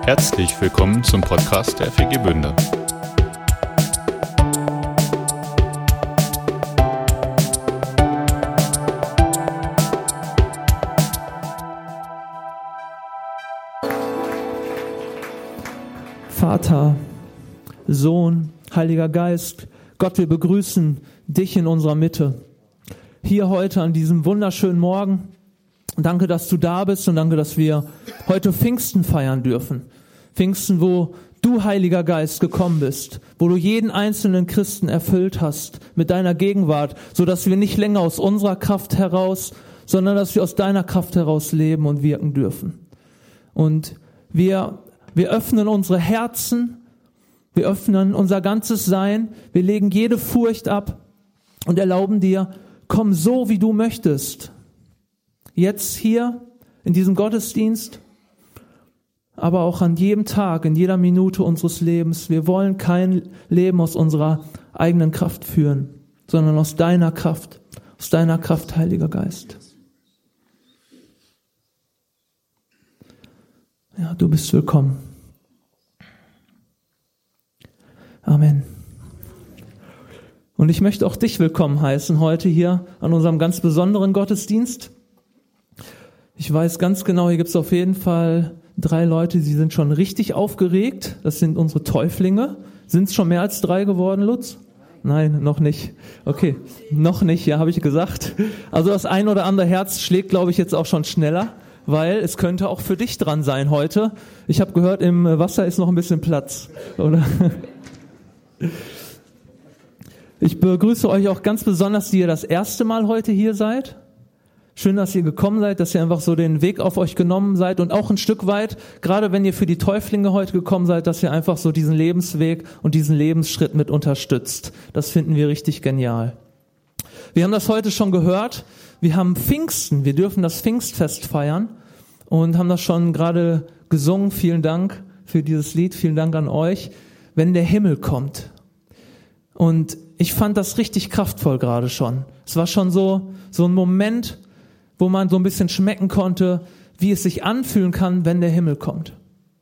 Herzlich willkommen zum Podcast der FEG Bünde. Vater, Sohn, Heiliger Geist, Gott, wir begrüßen dich in unserer Mitte. Hier heute an diesem wunderschönen Morgen. Danke, dass du da bist und danke, dass wir heute Pfingsten feiern dürfen. Pfingsten, wo du, Heiliger Geist, gekommen bist, wo du jeden einzelnen Christen erfüllt hast mit deiner Gegenwart, sodass wir nicht länger aus unserer Kraft heraus, sondern dass wir aus deiner Kraft heraus leben und wirken dürfen. Und wir öffnen unsere Herzen, wir öffnen unser ganzes Sein, wir legen jede Furcht ab und erlauben dir, komm so, wie du möchtest. Jetzt hier in diesem Gottesdienst, aber auch an jedem Tag, in jeder Minute unseres Lebens. Wir wollen kein Leben aus unserer eigenen Kraft führen, sondern aus deiner Kraft, Heiliger Geist. Ja, du bist willkommen. Amen. Und ich möchte auch dich willkommen heißen heute hier an unserem ganz besonderen Gottesdienst. Ich weiß ganz genau, hier gibt es auf jeden Fall 3 Leute, die sind schon richtig aufgeregt. Das sind unsere Täuflinge. Sind es schon mehr als 3 geworden, Lutz? Nein, noch nicht. Okay, noch nicht, ja, habe ich gesagt. Also das ein oder andere Herz schlägt, glaube ich, jetzt auch schon schneller, weil es könnte auch für dich dran sein heute. Ich habe gehört, im Wasser ist noch ein bisschen Platz, oder? Ich begrüße euch auch ganz besonders, die ihr das erste Mal heute hier seid. Schön, dass ihr gekommen seid, dass ihr einfach so den Weg auf euch genommen seid und auch ein Stück weit, gerade wenn ihr für die Täuflinge heute gekommen seid, dass ihr einfach so diesen Lebensweg und diesen Lebensschritt mit unterstützt. Das finden wir richtig genial. Wir haben das heute schon gehört. Wir haben Pfingsten. Wir dürfen das Pfingstfest feiern und haben das schon gerade gesungen. Vielen Dank für dieses Lied. Vielen Dank an euch. Wenn der Himmel kommt. Und ich fand das richtig kraftvoll gerade schon. Es war schon so ein Moment, wo man so ein bisschen schmecken konnte, wie es sich anfühlen kann, wenn der Himmel kommt.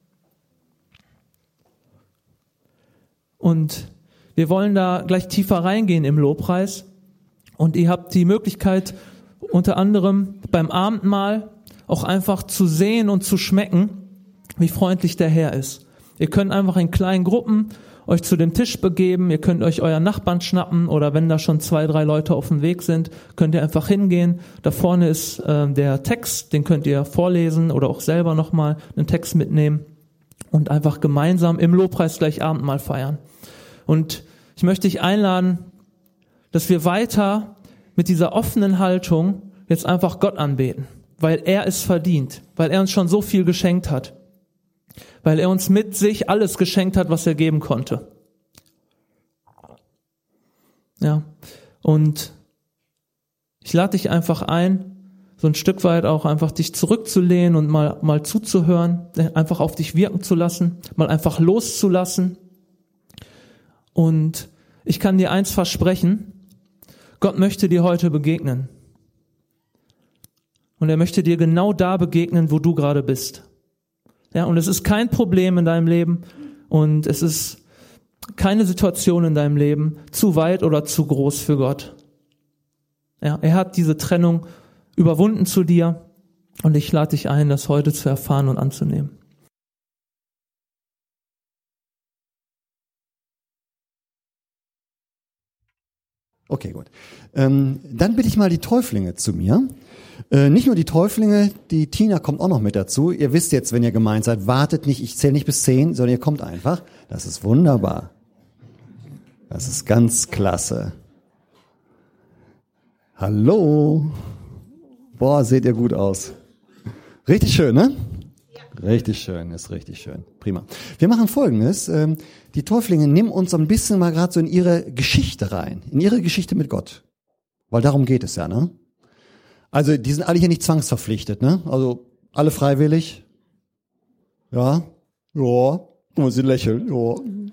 Und wir wollen da gleich tiefer reingehen im Lobpreis. Und ihr habt die Möglichkeit, unter anderem beim Abendmahl auch einfach zu sehen und zu schmecken, wie freundlich der Herr ist. Ihr könnt einfach in kleinen Gruppen euch zu dem Tisch begeben, ihr könnt euch euren Nachbarn schnappen oder wenn da schon 2, 3 Leute auf dem Weg sind, könnt ihr einfach hingehen. Da vorne ist der Text, den könnt ihr vorlesen oder auch selber nochmal einen Text mitnehmen und einfach gemeinsam im Lobpreis gleich Abendmahl feiern. Und ich möchte dich einladen, dass wir weiter mit dieser offenen Haltung jetzt einfach Gott anbeten, weil er es verdient, weil er uns schon so viel geschenkt hat. Weil er uns mit sich alles geschenkt hat, was er geben konnte. Ja, und ich lade dich einfach ein, so ein Stück weit auch einfach dich zurückzulehnen und mal zuzuhören, einfach auf dich wirken zu lassen, mal einfach loszulassen. Und ich kann dir eins versprechen, Gott möchte dir heute begegnen. Und er möchte dir genau da begegnen, wo du gerade bist. Ja, und es ist kein Problem in deinem Leben und es ist keine Situation in deinem Leben zu weit oder zu groß für Gott. Ja, er hat diese Trennung überwunden zu dir und ich lade dich ein, das heute zu erfahren und anzunehmen. Okay, gut. Dann bitte ich mal die Täuflinge zu mir. Nicht nur die Täuflinge, die Tina kommt auch noch mit dazu. Ihr wisst jetzt, wenn ihr gemeint seid, wartet nicht, ich zähle nicht bis 10, sondern ihr kommt einfach. Das ist wunderbar. Das ist ganz klasse. Hallo. Boah, seht ihr gut aus. Richtig schön, ne? Ja. Richtig schön, ist richtig schön. Prima. Wir machen Folgendes. Die Täuflinge nehmen uns so ein bisschen mal gerade so in ihre Geschichte rein. In ihre Geschichte mit Gott. Weil darum geht es ja, ne? Also, die sind alle hier nicht zwangsverpflichtet, ne? Also, alle freiwillig. Ja. Ja. Und sie lächeln. Ja.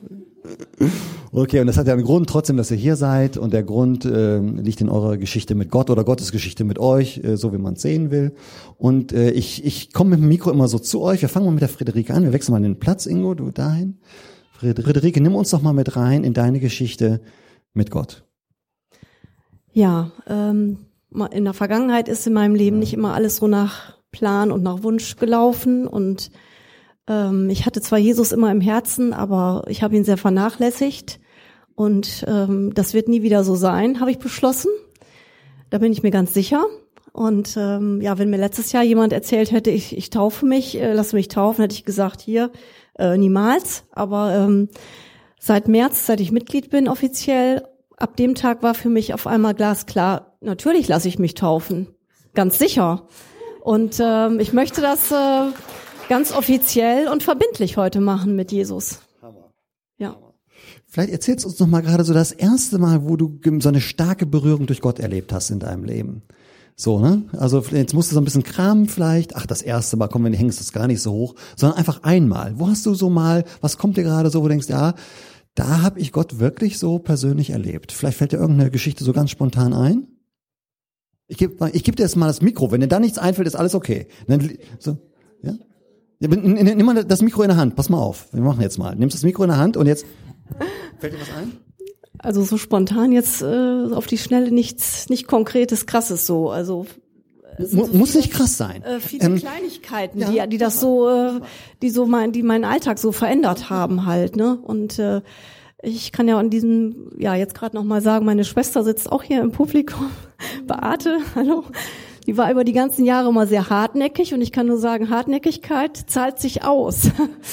Okay, und das hat ja einen Grund trotzdem, dass ihr hier seid, und der Grund liegt in eurer Geschichte mit Gott oder Gottes Geschichte mit euch, so wie man es sehen will. Und ich komme mit dem Mikro immer so zu euch. Wir fangen mal mit der Friederike an. Wir wechseln mal den Platz, Ingo, du dahin. Friederike, nimm uns doch mal mit rein in deine Geschichte mit Gott. Ja, in der Vergangenheit ist in meinem Leben nicht immer alles so nach Plan und nach Wunsch gelaufen, und ich hatte zwar Jesus immer im Herzen, aber ich habe ihn sehr vernachlässigt, und das wird nie wieder so sein, habe ich beschlossen. Da bin ich mir ganz sicher. Und wenn mir letztes Jahr jemand erzählt hätte, ich taufe mich, lasse mich taufen, hätte ich gesagt, hier, niemals. Aber seit März, seit ich Mitglied bin offiziell, ab dem Tag war für mich auf einmal glasklar, natürlich lasse ich mich taufen, ganz sicher. Und ich möchte das ganz offiziell und verbindlich heute machen mit Jesus. Hammer. Ja. Vielleicht erzählst du uns noch mal gerade so das erste Mal, wo du so eine starke Berührung durch Gott erlebt hast in deinem Leben. So, ne? Also jetzt musst du so ein bisschen kramen vielleicht. Ach, das erste Mal, komm, wenn du hängst, das gar nicht so hoch. Sondern einfach einmal. Wo hast du so mal, was kommt dir gerade so, wo du denkst, ja, da habe ich Gott wirklich so persönlich erlebt. Vielleicht fällt dir irgendeine Geschichte so ganz spontan ein. Ich geb dir jetzt mal das Mikro. Wenn dir da nichts einfällt, ist alles okay. So, ja? Nimm mal das Mikro in der Hand. Pass mal auf. Wir machen jetzt mal. Nimmst das Mikro in der Hand und jetzt fällt dir was ein? Also so spontan jetzt auf die Schnelle nichts, nicht Konkretes, Krasses so. Also muss nicht krass sein. Viele Kleinigkeiten, die das so, die meinen Alltag so verändert haben halt, ne? Und ich kann ja an diesem, jetzt gerade noch mal sagen, meine Schwester sitzt auch hier im Publikum. Beate, hallo. Die war über die ganzen Jahre immer sehr hartnäckig, und ich kann nur sagen, Hartnäckigkeit zahlt sich aus.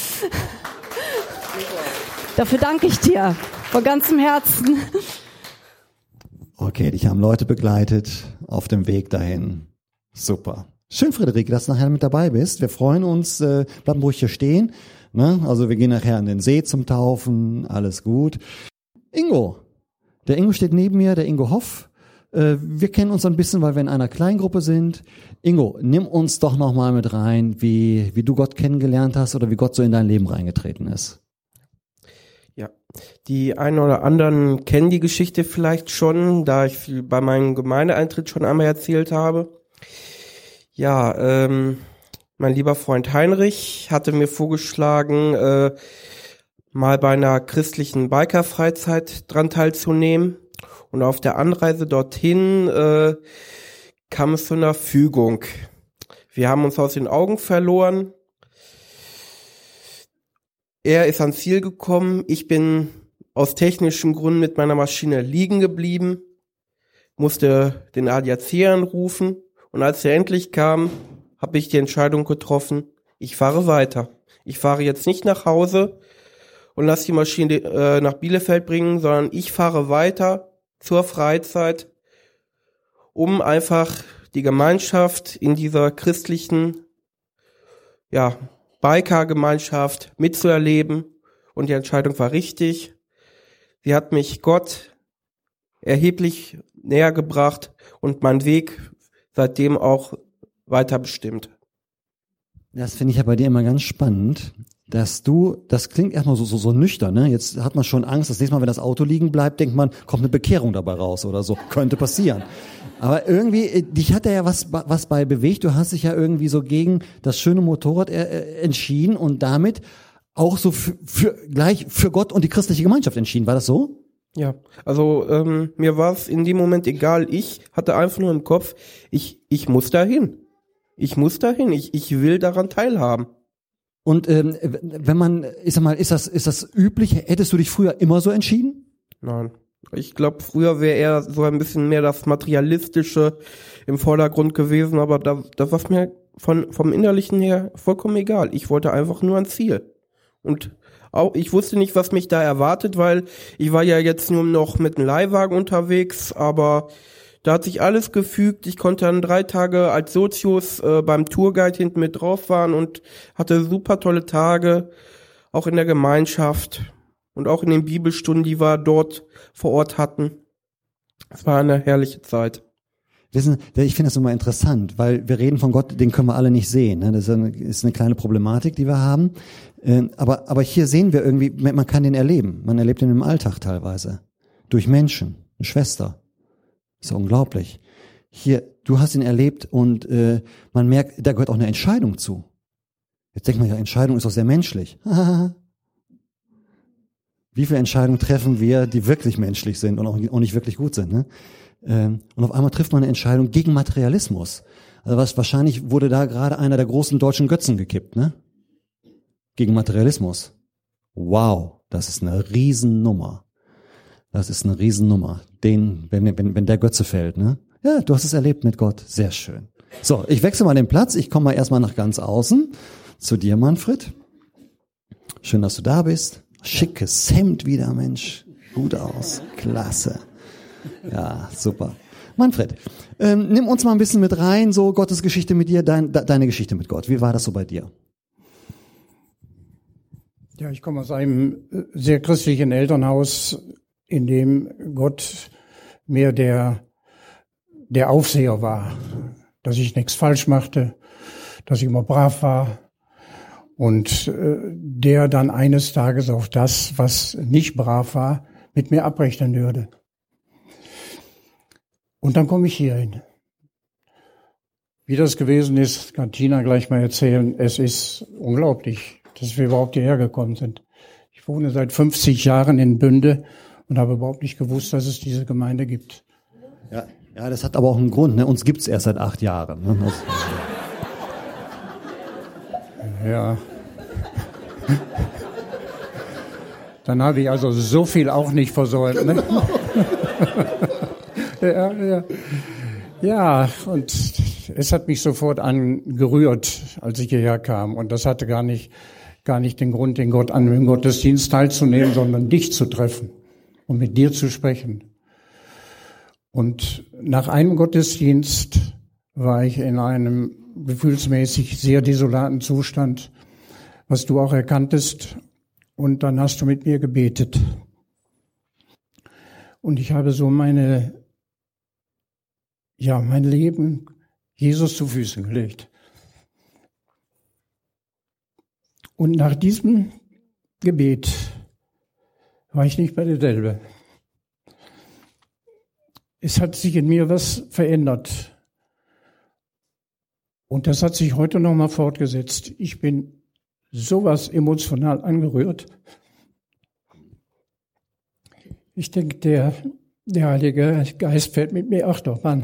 Dafür danke ich dir von ganzem Herzen. Okay, dich haben Leute begleitet auf dem Weg dahin. Super. Schön, Friederike, dass du nachher mit dabei bist. Wir freuen uns, bleiben ruhig hier stehen. Ne? Also wir gehen nachher an den See zum Taufen, alles gut. Ingo. Der Ingo steht neben mir, der Ingo Hoff. Wir kennen uns ein bisschen, weil wir in einer Kleingruppe sind. Ingo, nimm uns doch noch mal mit rein, wie du Gott kennengelernt hast oder wie Gott so in dein Leben reingetreten ist. Ja, die einen oder anderen kennen die Geschichte vielleicht schon, da ich bei meinem Gemeindeeintritt schon einmal erzählt habe. Ja, mein lieber Freund Heinrich hatte mir vorgeschlagen, mal bei einer christlichen Biker-Freizeit dran teilzunehmen. Und auf der Anreise dorthin kam es zu einer Fügung. Wir haben uns aus den Augen verloren. Er ist ans Ziel gekommen. Ich bin aus technischen Gründen mit meiner Maschine liegen geblieben, musste den ADAC anrufen. Und als er endlich kam, habe ich die Entscheidung getroffen, ich fahre weiter. Ich fahre jetzt nicht nach Hause und lasse die Maschine nach Bielefeld bringen, sondern ich fahre weiter zur Freizeit, um einfach die Gemeinschaft in dieser christlichen, Biker-Gemeinschaft mitzuerleben. Und die Entscheidung war richtig. Sie hat mich Gott erheblich näher gebracht und mein Weg seitdem auch weiter bestimmt. Das finde ich ja bei dir immer ganz spannend, dass das klingt erstmal so nüchtern, ne? Jetzt hat man schon Angst, das nächste Mal, wenn das Auto liegen bleibt, denkt man, kommt eine Bekehrung dabei raus oder so. Könnte passieren. Aber irgendwie, dich hat ja was bei bewegt. Du hast dich ja irgendwie so gegen das schöne Motorrad entschieden und damit auch so gleich für Gott und die christliche Gemeinschaft entschieden. War das so? Ja, also mir war es in dem Moment egal. Ich hatte einfach nur im Kopf, ich muss dahin. Ich muss dahin. Ich will daran teilhaben. Und wenn man, ich sag mal, ist das üblich? Hättest du dich früher immer so entschieden? Nein. Ich glaube, früher wäre eher so ein bisschen mehr das Materialistische im Vordergrund gewesen, aber das war mir vom Innerlichen her vollkommen egal. Ich wollte einfach nur ans Ziel. Und auch ich wusste nicht, was mich da erwartet, weil ich war ja jetzt nur noch mit einem Leihwagen unterwegs, aber da hat sich alles gefügt. Ich konnte dann 3 Tage als Sozius beim Tourguide hinten mit drauf fahren und hatte super tolle Tage, auch in der Gemeinschaft und auch in den Bibelstunden, die wir dort vor Ort hatten. Es war eine herrliche Zeit. Wissen, ich finde das immer interessant, weil wir reden von Gott, den können wir alle nicht sehen. Ne? Das ist eine kleine Problematik, die wir haben. Aber hier sehen wir irgendwie, man kann den erleben. Man erlebt ihn im Alltag teilweise. Durch Menschen, eine Schwester. Das ist unglaublich. Hier, du hast ihn erlebt und man merkt, da gehört auch eine Entscheidung zu. Jetzt denkt man ja, Entscheidung ist doch sehr menschlich. Wie viele Entscheidungen treffen wir, die wirklich menschlich sind und auch nicht wirklich gut sind, ne? Und auf einmal trifft man eine Entscheidung gegen Materialismus. Also wahrscheinlich wurde da gerade einer der großen deutschen Götzen gekippt, ne? Gegen Materialismus. Wow, das ist eine Riesennummer. Das ist eine Riesennummer. Wenn der Götze fällt, ne? Ja, du hast es erlebt mit Gott. Sehr schön. So, ich wechsle mal den Platz. Ich komme mal erstmal nach ganz außen zu dir, Manfred. Schön, dass du da bist. Schickes Hemd wieder, Mensch. Gut aus. Klasse. Ja, super. Manfred, nimm uns mal ein bisschen mit rein, so Gottes Geschichte mit dir, deine Geschichte mit Gott. Wie war das so bei dir? Ja, ich komme aus einem sehr christlichen Elternhaus, in dem Gott mehr der Aufseher war, dass ich nichts falsch machte, dass ich immer brav war und der dann eines Tages auf das, was nicht brav war, mit mir abrechnen würde. Und dann komme ich hier hin. Wie das gewesen ist, kann Tina gleich mal erzählen. Es ist unglaublich, dass wir überhaupt hierher gekommen sind. Ich wohne seit 50 Jahren in Bünde und habe überhaupt nicht gewusst, dass es diese Gemeinde gibt. Ja, das hat aber auch einen Grund, ne? Uns gibt's erst seit 8 Jahren. Ne? Ja. Dann habe ich also so viel auch nicht versäumt. Ne? Ja, und es hat mich sofort angerührt, als ich hierher kam. Und das hatte gar nicht den Grund, im Gottesdienst teilzunehmen, sondern dich zu treffen und mit dir zu sprechen. Und nach einem Gottesdienst war ich in einem gefühlsmäßig sehr desolaten Zustand, was du auch erkanntest. Und dann hast du mit mir gebetet. Und ich habe so mein Leben Jesus zu Füßen gelegt. Und nach diesem Gebet war ich nicht mehr derselbe. Es hat sich in mir was verändert. Und das hat sich heute nochmal fortgesetzt. Ich bin sowas emotional angerührt. Ich denke, der Heilige Geist fällt mit mir Achterbahn.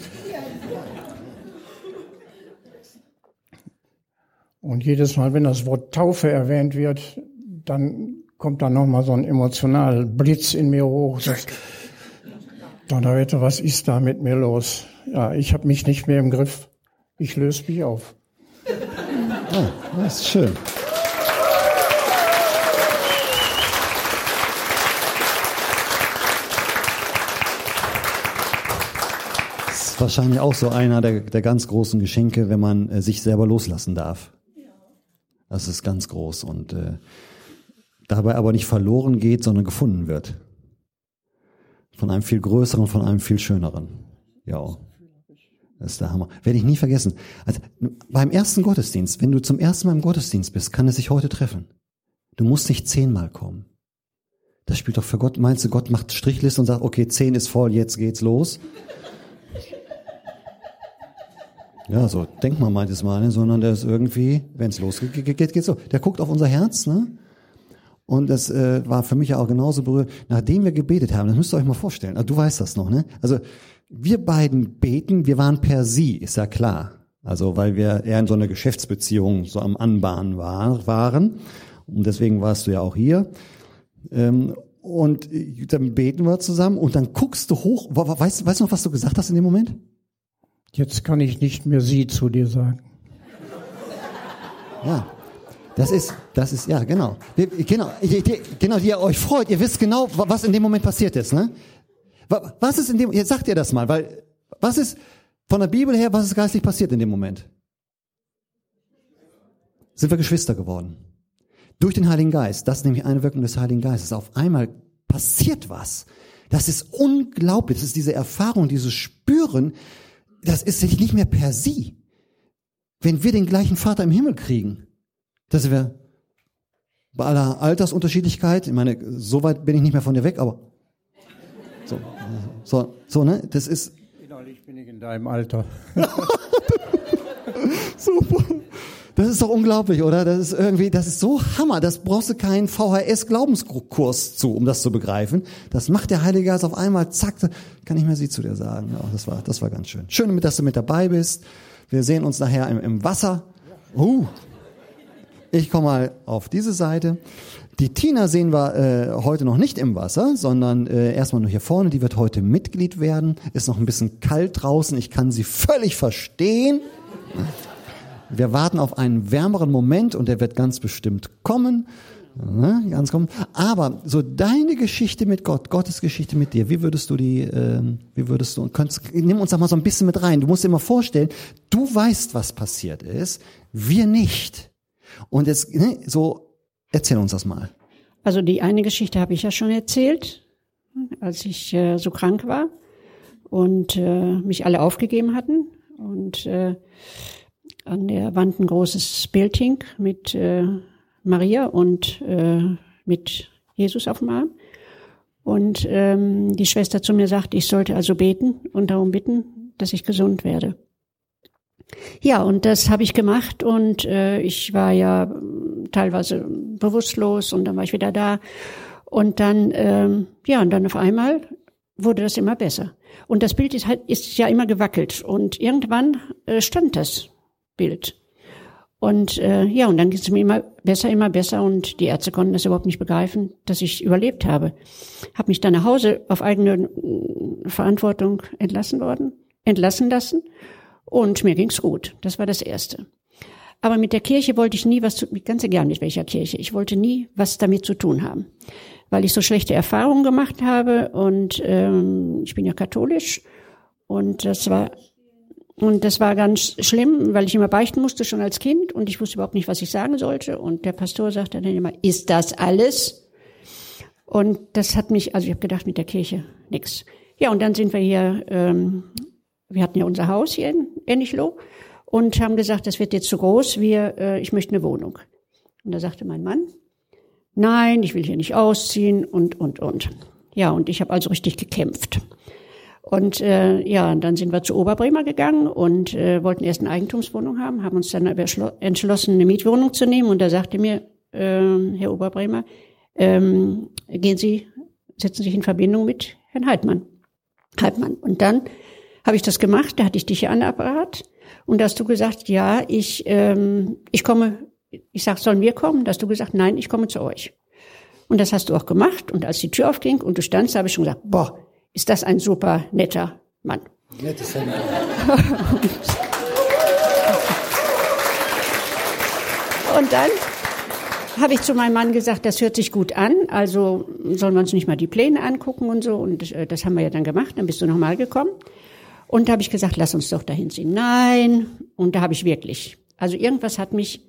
Und jedes Mal, wenn das Wort Taufe erwähnt wird, dann kommt da nochmal so ein emotionaler Blitz in mir hoch. Donnerwetter, was ist da mit mir los? Ja, ich habe mich nicht mehr im Griff. Ich löse mich auf. Oh, das ist schön. Das ist wahrscheinlich auch so einer der ganz großen Geschenke, wenn man sich selber loslassen darf. Das ist ganz groß und dabei aber nicht verloren geht, sondern gefunden wird. Von einem viel größeren, von einem viel schöneren. Ja, das ist der Hammer. Werde ich nie vergessen. Also, beim ersten Gottesdienst, wenn du zum ersten Mal im Gottesdienst bist, kann es sich heute treffen. Du musst nicht 10-mal kommen. Das spielt doch für Gott. Meinst du, Gott macht Strichliste und sagt, okay, 10 ist voll, jetzt geht's los? Ja, so denkt man manches Mal, ne? Sondern der ist irgendwie, wenn es losgeht, geht's so. Der guckt auf unser Herz, ne? Und das war für mich ja auch genauso berührend. Nachdem wir gebetet haben, das müsst ihr euch mal vorstellen, also du weißt das noch, ne? Also wir beiden beten, wir waren per Sie, ist ja klar. Also weil wir eher in so einer Geschäftsbeziehung so am Anbahnen waren. Und deswegen warst du ja auch hier. Und dann beten wir zusammen und dann guckst du hoch. Weißt du noch, was du gesagt hast in dem Moment? Jetzt kann ich nicht mehr Sie zu dir sagen. Ja. Das ist, ja, genau. Genau, die ihr euch freut. Ihr wisst genau, was in dem Moment passiert ist, ne? Was ist jetzt sagt ihr das mal, weil, was ist von der Bibel her, was ist geistlich passiert in dem Moment? Sind wir Geschwister geworden. Durch den Heiligen Geist. Das ist nämlich eine Wirkung des Heiligen Geistes. Auf einmal passiert was. Das ist unglaublich. Das ist diese Erfahrung, dieses Spüren das ist nicht mehr per sie. Wenn wir den gleichen Vater im Himmel kriegen, dass wir bei aller Altersunterschiedlichkeit, ich meine, so weit bin ich nicht mehr von dir weg, aber so, ne, das ist. Innerlich bin ich in deinem Alter. Super. Das ist doch unglaublich, oder? Das ist so Hammer. Das brauchst du keinen VHS-Glaubenskurs zu, um das zu begreifen. Das macht der Heilige Geist auf einmal, zack, kann ich mehr sie zu dir sagen. Ja, das war ganz schön. Schön, dass du mit dabei bist. Wir sehen uns nachher im Wasser. Ich komme mal auf diese Seite. Die Tina sehen wir heute noch nicht im Wasser, sondern erstmal nur hier vorne. Die wird heute Mitglied werden. Ist noch ein bisschen kalt draußen. Ich kann sie völlig verstehen. Wir warten auf einen wärmeren Moment und der wird ganz bestimmt kommen. Ja, ganz kommen. Aber so deine Geschichte mit Gott, Gottes Geschichte mit dir, nimm uns da mal so ein bisschen mit rein. Du musst dir mal vorstellen, du weißt, was passiert ist, wir nicht. Und jetzt, erzähl uns das mal. Also die eine Geschichte habe ich ja schon erzählt, als ich so krank war und mich alle aufgegeben hatten und an der Wand ein großes Bild hing mit Maria und mit Jesus auf dem Arm. Und die Schwester zu mir sagt, ich sollte also beten und darum bitten, dass ich gesund werde. Ja, und das habe ich gemacht und ich war ja teilweise bewusstlos und dann war ich wieder da. Und dann, und dann auf einmal wurde das immer besser. Und das Bild ist ja immer gewackelt und irgendwann stand das Bild. Und und dann geht es mir immer besser und die Ärzte konnten das überhaupt nicht begreifen, dass ich überlebt habe. Habe mich dann nach Hause auf eigene Verantwortung entlassen lassen und mir ging's gut. Das war das Erste. Aber mit der Kirche wollte ich nie ganz egal mit welcher Kirche, ich wollte nie was damit zu tun haben, weil ich so schlechte Erfahrungen gemacht habe und ich bin ja katholisch und das war ganz schlimm, weil ich immer beichten musste, schon als Kind. Und ich wusste überhaupt nicht, was ich sagen sollte. Und der Pastor sagte dann immer, ist das alles? Und das hat mich, also ich habe gedacht, mit der Kirche nix. Ja, und dann sind wir hier, wir hatten ja unser Haus hier in Ennichloh und haben gesagt, das wird jetzt zu groß, ich möchte eine Wohnung. Und da sagte mein Mann, nein, ich will hier nicht ausziehen und. Ja, und ich habe also richtig gekämpft. Und dann sind wir zu Oberbremer gegangen und wollten erst eine Eigentumswohnung haben uns dann aber entschlossen, eine Mietwohnung zu nehmen. Und da sagte mir Herr Oberbremer, setzen Sie sich in Verbindung mit Herrn Heidmann. Und dann habe ich das gemacht, da hatte ich dich hier an Apparat und da hast du gesagt, ja, ich komme, ich sag, sollen wir kommen? Da hast du gesagt, nein, ich komme zu euch. Und das hast du auch gemacht und als die Tür aufging und du standst, habe ich schon gesagt, boah, ist das ein super netter Mann. Nettes Mann. Und dann habe ich zu meinem Mann gesagt, das hört sich gut an, also sollen wir uns nicht mal die Pläne angucken und so. Und das haben wir ja dann gemacht, dann bist du nochmal gekommen. Und da habe ich gesagt, lass uns doch dahin ziehen. Nein, und da habe ich wirklich, also irgendwas hat mich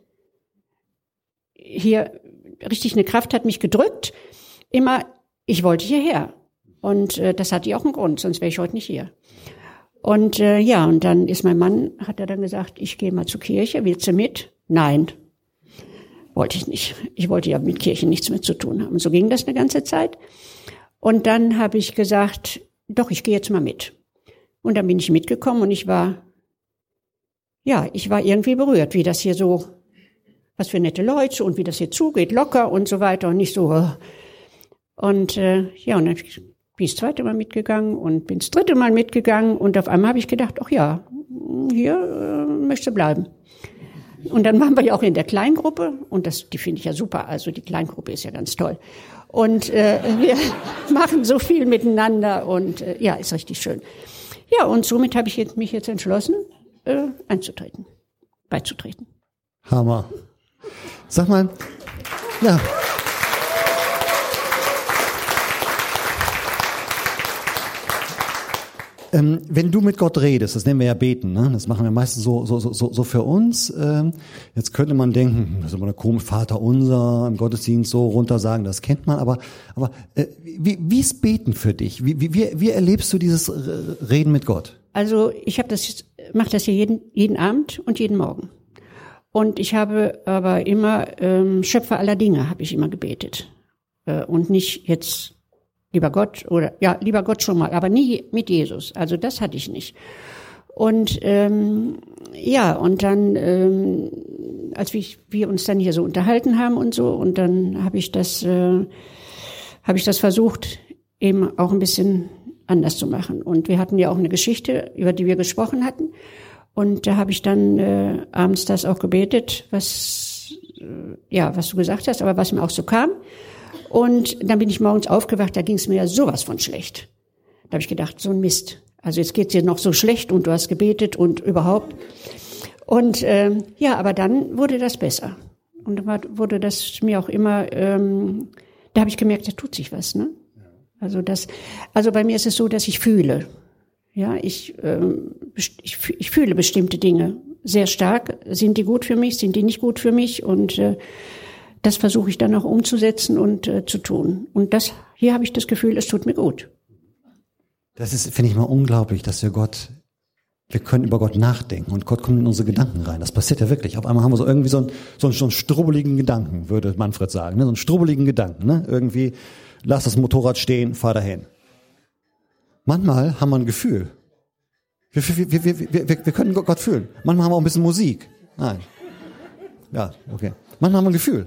hier, richtig eine Kraft hat mich gedrückt. Immer, ich wollte hierher. Und das hatte ja auch einen Grund, sonst wäre ich heute nicht hier. Und und dann ist mein Mann, hat er dann gesagt, ich gehe mal zur Kirche, willst du mit? Nein, wollte ich nicht. Ich wollte ja mit Kirchen nichts mehr zu tun haben. So ging das eine ganze Zeit. Und dann habe ich gesagt, doch, ich gehe jetzt mal mit. Und dann bin ich mitgekommen und ich war irgendwie berührt, wie das hier so, was für nette Leute und wie das hier zugeht, locker und so weiter und nicht so. Und und dann bin ich das zweite Mal mitgegangen und bin das dritte Mal mitgegangen und auf einmal habe ich gedacht, ach ja, hier möchte bleiben. Und dann waren wir ja auch in der Kleingruppe und die finde ich ja super, also die Kleingruppe ist ja ganz toll. Und wir machen so viel miteinander und ist richtig schön. Ja, und somit habe ich mich jetzt entschlossen, beizutreten. Hammer. Sag mal, ja. Wenn du mit Gott redest, das nennen wir ja beten, ne? Das machen wir meistens so für uns. Jetzt könnte man denken, das ist immer eine komische Vater unser im Gottesdienst so runter sagen, das kennt man. Aber wie ist Beten für dich? Wie erlebst du dieses Reden mit Gott? Also ich mache das hier jeden Abend und jeden Morgen. Und ich habe aber immer Schöpfer aller Dinge habe ich immer gebetet und nicht jetzt lieber Gott oder ja lieber Gott schon mal, aber nie mit Jesus. Also das hatte ich nicht. Und ja, und dann als wir uns dann hier so unterhalten haben und so, und dann habe ich das versucht eben auch ein bisschen anders zu machen. Und wir hatten ja auch eine Geschichte, über die wir gesprochen hatten. Und da habe ich dann abends das auch gebetet, was du gesagt hast, aber was mir auch so kam. Und dann bin ich morgens aufgewacht, da ging es mir ja sowas von schlecht. Da habe ich gedacht, so ein Mist. Also jetzt geht's dir noch so schlecht und du hast gebetet und überhaupt. Und ja, aber dann wurde das besser. Und dann wurde das mir auch immer, da habe ich gemerkt, da tut sich was, ne? Also bei mir ist es so, dass ich fühle. Ja, ich fühle bestimmte Dinge sehr stark. Sind die gut für mich? Sind die nicht gut für mich? Und das versuche ich dann auch umzusetzen und zu tun. Und hier habe ich das Gefühl, es tut mir gut. Das ist, finde ich mal unglaublich, dass wir können über Gott nachdenken und Gott kommt in unsere Gedanken rein. Das passiert ja wirklich. Auf einmal haben wir so irgendwie so einen strubbeligen Gedanken, würde Manfred sagen, ne? So einen strubbeligen Gedanken, ne? Irgendwie, lass das Motorrad stehen, fahr dahin. Manchmal haben wir ein Gefühl. Wir können Gott fühlen. Manchmal haben wir auch ein bisschen Musik. Nein. Ja, okay. Manchmal haben wir ein Gefühl.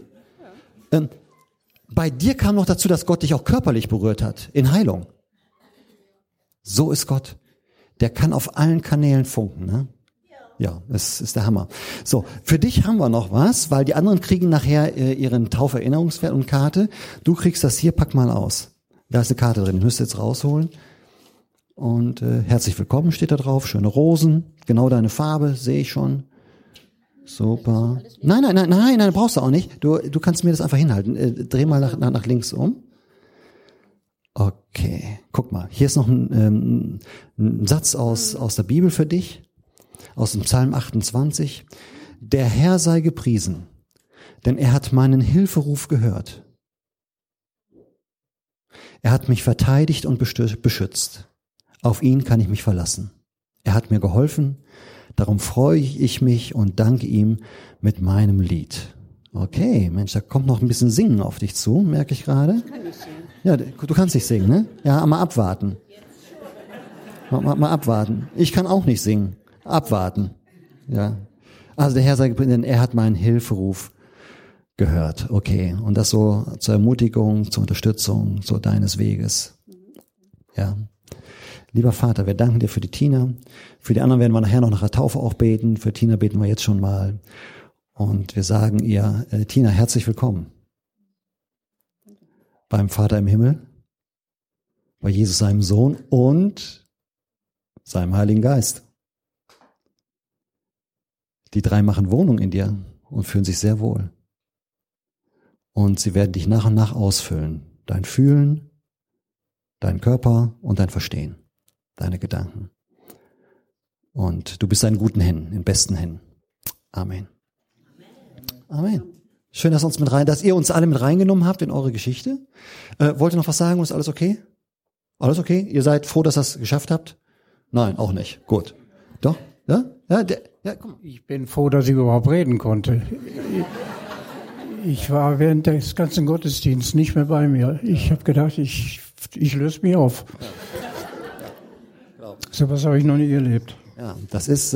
Bei dir kam noch dazu, dass Gott dich auch körperlich berührt hat, in Heilung. So ist Gott. Der kann auf allen Kanälen funken, ne? Ja, das ist der Hammer. So, für dich haben wir noch was, weil die anderen kriegen nachher ihren Tauferinnerungswert und Karte. Du kriegst das hier, pack mal aus. Da ist eine Karte drin, müsst ihr jetzt rausholen. Und herzlich willkommen steht da drauf, schöne Rosen, genau deine Farbe, sehe ich schon. Super. Nein, brauchst du auch nicht. Du kannst mir das einfach hinhalten. Dreh mal nach links um. Okay, guck mal, hier ist noch ein Satz aus der Bibel für dich, aus dem Psalm 28. Der Herr sei gepriesen, denn er hat meinen Hilferuf gehört. Er hat mich verteidigt und beschützt. Auf ihn kann ich mich verlassen. Er hat mir geholfen, darum freue ich mich und danke ihm mit meinem Lied. Okay, Mensch, da kommt noch ein bisschen Singen auf dich zu, merke ich gerade. Ich kann nicht singen. Ja, du kannst nicht singen, ne? Ja, mal abwarten. Mal abwarten. Ich kann auch nicht singen. Abwarten. Ja. Also der Herr sei gepriesen, denn er hat meinen Hilferuf gehört. Okay. Und das so zur Ermutigung, zur Unterstützung, so deines Weges. Ja. Lieber Vater, wir danken dir für die Tina. Für die anderen werden wir nachher noch nach der Taufe auch beten. Für Tina beten wir jetzt schon mal. Und wir sagen ihr, Tina, herzlich willkommen. Beim Vater im Himmel, bei Jesus seinem Sohn und seinem Heiligen Geist. Die drei machen Wohnung in dir und fühlen sich sehr wohl. Und sie werden dich nach und nach ausfüllen. Dein Fühlen, dein Körper und dein Verstehen. Deine Gedanken. Und du bist in guten Händen, in besten Händen. Amen. Amen. Schön, dass ihr uns alle mit reingenommen habt in eure Geschichte. Wollt ihr noch was sagen? Ist alles okay? Alles okay? Ihr seid froh, dass ihr es geschafft habt? Nein, auch nicht. Gut. Doch? Ja? Ja, komm. Ich bin froh, dass ich überhaupt reden konnte. Ich war während des ganzen Gottesdienstes nicht mehr bei mir. Ich habe gedacht, ich löse mich auf. So was habe ich noch nie erlebt. Ja, das ist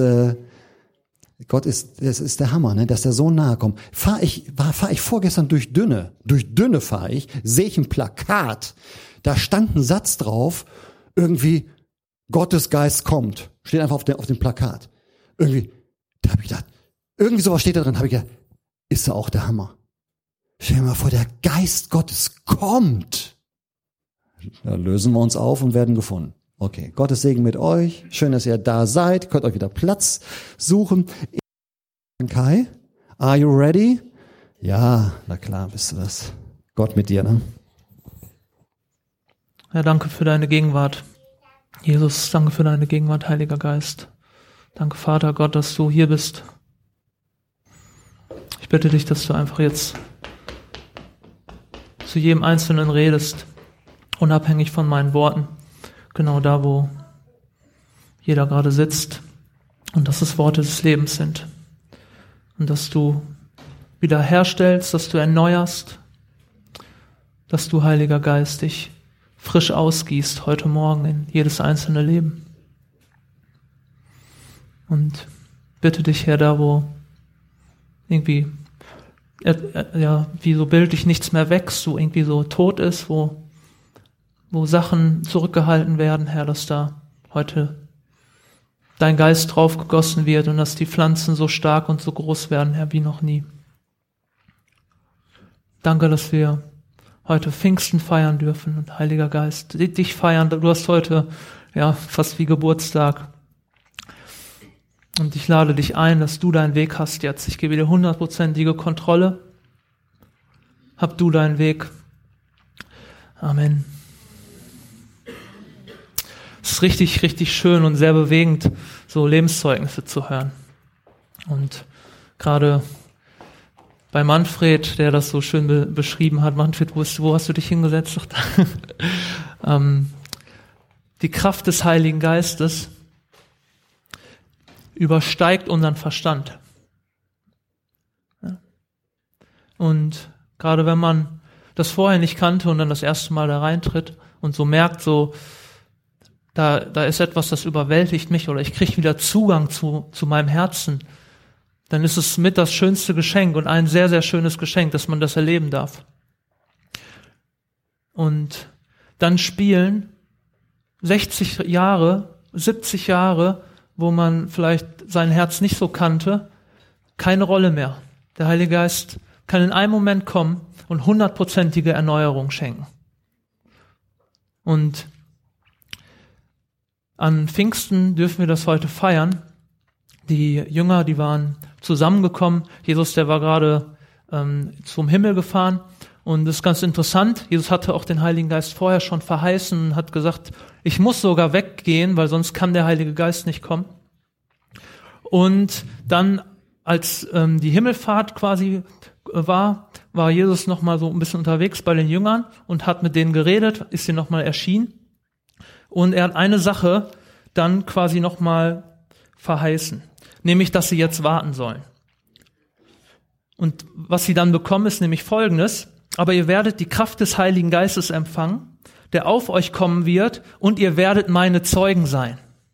das ist der Hammer, ne, dass der so nahe kommt. Fahr ich vorgestern durch Dünne sehe ich ein Plakat, da stand ein Satz drauf, irgendwie Gottes Geist kommt, steht einfach auf dem Plakat. Irgendwie, da habe ich gedacht, irgendwie sowas steht da drin, habe ich gedacht, ist ja auch der Hammer. Stell dir mal vor, der Geist Gottes kommt. Da lösen wir uns auf und werden gefunden. Okay, Gottes Segen mit euch. Schön, dass ihr da seid. Könnt euch wieder Platz suchen. Kai, are you ready? Ja, na klar, bist du das. Gott mit dir, ne? Ja, danke für deine Gegenwart. Jesus, danke für deine Gegenwart, Heiliger Geist. Danke, Vater Gott, dass du hier bist. Ich bitte dich, dass du einfach jetzt zu jedem Einzelnen redest, unabhängig von meinen Worten. Genau da, wo jeder gerade sitzt und dass es Worte des Lebens sind. Und dass du wiederherstellst, dass du erneuerst, dass du, Heiliger Geist, dich frisch ausgießt heute Morgen in jedes einzelne Leben. Und bitte dich, Herr, da wo irgendwie wie so bildlich nichts mehr wächst, so irgendwie so tot ist, wo Sachen zurückgehalten werden, Herr, dass da heute dein Geist drauf gegossen wird und dass die Pflanzen so stark und so groß werden, Herr, wie noch nie. Danke, dass wir heute Pfingsten feiern dürfen und Heiliger Geist, dich feiern. Du hast heute fast wie Geburtstag. Und ich lade dich ein, dass du deinen Weg hast jetzt. Ich gebe dir 100%ige Kontrolle. Hab du deinen Weg. Amen. Es ist richtig, richtig schön und sehr bewegend, so Lebenszeugnisse zu hören. Und gerade bei Manfred, der das so schön beschrieben hat, Manfred, wo hast du dich hingesetzt? Die Kraft des Heiligen Geistes übersteigt unseren Verstand. Ja. Und gerade wenn man das vorher nicht kannte und dann das erste Mal da reintritt und so merkt, so da ist etwas, das überwältigt mich oder ich kriege wieder Zugang zu meinem Herzen, dann ist es mit das schönste Geschenk und ein sehr, sehr schönes Geschenk, dass man das erleben darf. Und dann spielen 60 Jahre, 70 Jahre, wo man vielleicht sein Herz nicht so kannte, keine Rolle mehr. Der Heilige Geist kann in einem Moment kommen und 100%ige Erneuerung schenken. Und an Pfingsten dürfen wir das heute feiern. Die Jünger, die waren zusammengekommen. Jesus, der war gerade zum Himmel gefahren. Und das ist ganz interessant. Jesus hatte auch den Heiligen Geist vorher schon verheißen und hat gesagt, ich muss sogar weggehen, weil sonst kann der Heilige Geist nicht kommen. Und dann, als die Himmelfahrt quasi war Jesus nochmal so ein bisschen unterwegs bei den Jüngern und hat mit denen geredet, ist ihnen nochmal erschienen. Und er hat eine Sache dann quasi nochmal verheißen, nämlich, dass sie jetzt warten sollen. Und was sie dann bekommen, ist nämlich Folgendes: Aber ihr werdet die Kraft des Heiligen Geistes empfangen, der auf euch kommen wird, und ihr werdet meine Zeugen sein.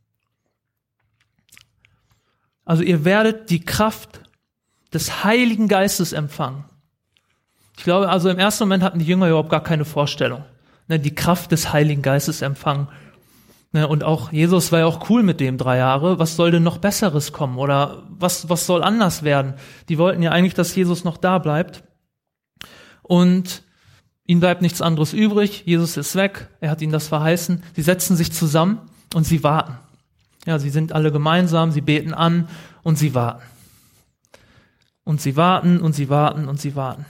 Also ihr werdet die Kraft des Heiligen Geistes empfangen. Ich glaube, also im ersten Moment hatten die Jünger überhaupt gar keine Vorstellung. Die Kraft des Heiligen Geistes empfangen. Und auch Jesus war ja auch cool mit dem 3 Jahre. Was soll denn noch Besseres kommen? Oder was soll anders werden? Die wollten ja eigentlich, dass Jesus noch da bleibt. Und ihnen bleibt nichts anderes übrig. Jesus ist weg. Er hat ihnen das verheißen. Sie setzen sich zusammen und sie warten. Ja, sie sind alle gemeinsam. Sie beten an und sie warten. Und sie warten und sie warten und sie warten.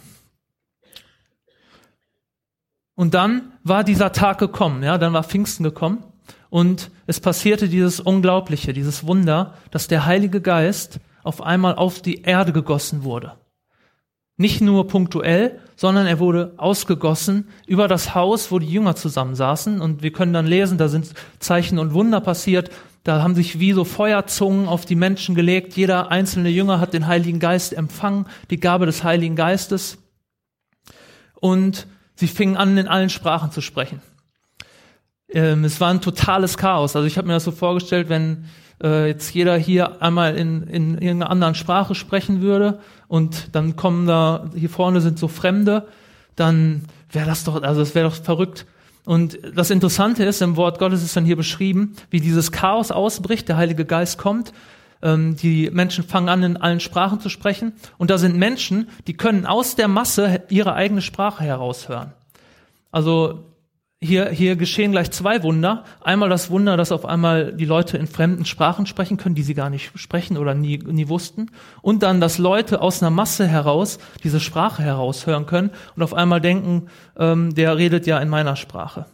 Und dann war dieser Tag gekommen. Ja, dann war Pfingsten gekommen. Und es passierte dieses Unglaubliche, dieses Wunder, dass der Heilige Geist auf einmal auf die Erde gegossen wurde. Nicht nur punktuell, sondern er wurde ausgegossen über das Haus, wo die Jünger zusammensaßen. Und wir können dann lesen, da sind Zeichen und Wunder passiert. Da haben sich wie so Feuerzungen auf die Menschen gelegt. Jeder einzelne Jünger hat den Heiligen Geist empfangen, die Gabe des Heiligen Geistes. Und sie fingen an, in allen Sprachen zu sprechen. Es war ein totales Chaos. Also ich habe mir das so vorgestellt, wenn jetzt jeder hier einmal in irgendeiner anderen Sprache sprechen würde und dann kommen da, hier vorne sind so Fremde, dann wäre das doch, also das wäre doch verrückt. Und das Interessante ist, im Wort Gottes ist dann hier beschrieben, wie dieses Chaos ausbricht, der Heilige Geist kommt, die Menschen fangen an, in allen Sprachen zu sprechen und da sind Menschen, die können aus der Masse ihre eigene Sprache heraushören. Also hier geschehen gleich 2 Wunder. Einmal das Wunder, dass auf einmal die Leute in fremden Sprachen sprechen können, die sie gar nicht sprechen oder nie wussten. Und dann, dass Leute aus einer Masse heraus diese Sprache heraushören können und auf einmal denken, der redet ja in meiner Sprache.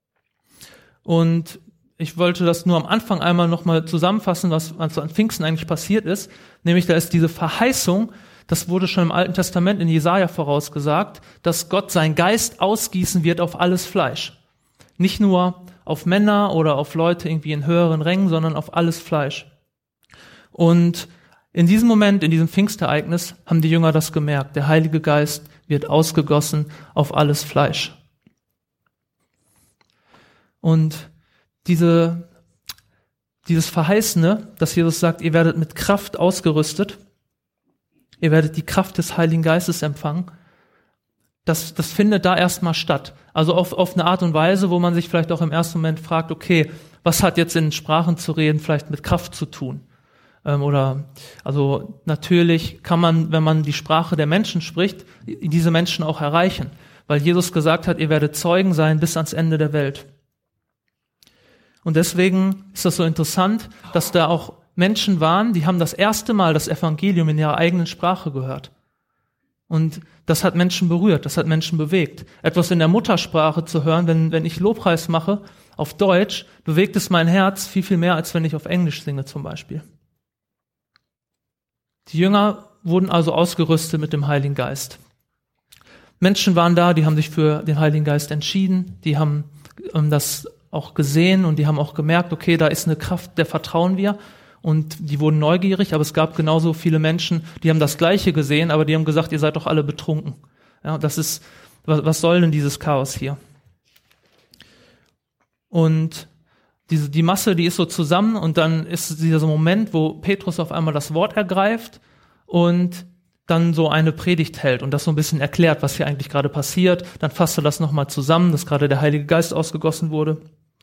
Und ich wollte das nur am Anfang einmal nochmal zusammenfassen, was an Pfingsten eigentlich passiert ist. Nämlich, da ist diese Verheißung, das wurde schon im Alten Testament in Jesaja vorausgesagt, dass Gott seinen Geist ausgießen wird auf alles Fleisch. Nicht nur auf Männer oder auf Leute irgendwie in höheren Rängen, sondern auf alles Fleisch. Und in diesem Moment, in diesem Pfingstereignis, haben die Jünger das gemerkt. Der Heilige Geist wird ausgegossen auf alles Fleisch. Und dieses Verheißene, dass Jesus sagt, ihr werdet mit Kraft ausgerüstet, ihr werdet die Kraft des Heiligen Geistes empfangen, das findet da erstmal statt. Also auf eine Art und Weise, wo man sich vielleicht auch im ersten Moment fragt, okay, was hat jetzt in Sprachen zu reden vielleicht mit Kraft zu tun? Also natürlich kann man, wenn man die Sprache der Menschen spricht, diese Menschen auch erreichen, weil Jesus gesagt hat, ihr werdet Zeugen sein bis ans Ende der Welt. Und deswegen ist das so interessant, dass da auch Menschen waren, die haben das erste Mal das Evangelium in ihrer eigenen Sprache gehört. Und das hat Menschen berührt, das hat Menschen bewegt. Etwas in der Muttersprache zu hören, wenn ich Lobpreis mache auf Deutsch, bewegt es mein Herz viel, viel mehr, als wenn ich auf Englisch singe zum Beispiel. Die Jünger wurden also ausgerüstet mit dem Heiligen Geist. Menschen waren da, die haben sich für den Heiligen Geist entschieden, die haben das auch gesehen und die haben auch gemerkt, okay, da ist eine Kraft, der vertrauen wir. Und die wurden neugierig, aber es gab genauso viele Menschen, die haben das Gleiche gesehen, aber die haben gesagt, ihr seid doch alle betrunken. Ja, das ist, was soll denn dieses Chaos hier? Und die Masse, die ist so zusammen und dann ist dieser Moment, wo Petrus auf einmal das Wort ergreift und dann so eine Predigt hält und das so ein bisschen erklärt, was hier eigentlich gerade passiert. Dann fasst er das nochmal zusammen, dass gerade der Heilige Geist ausgegossen wurde.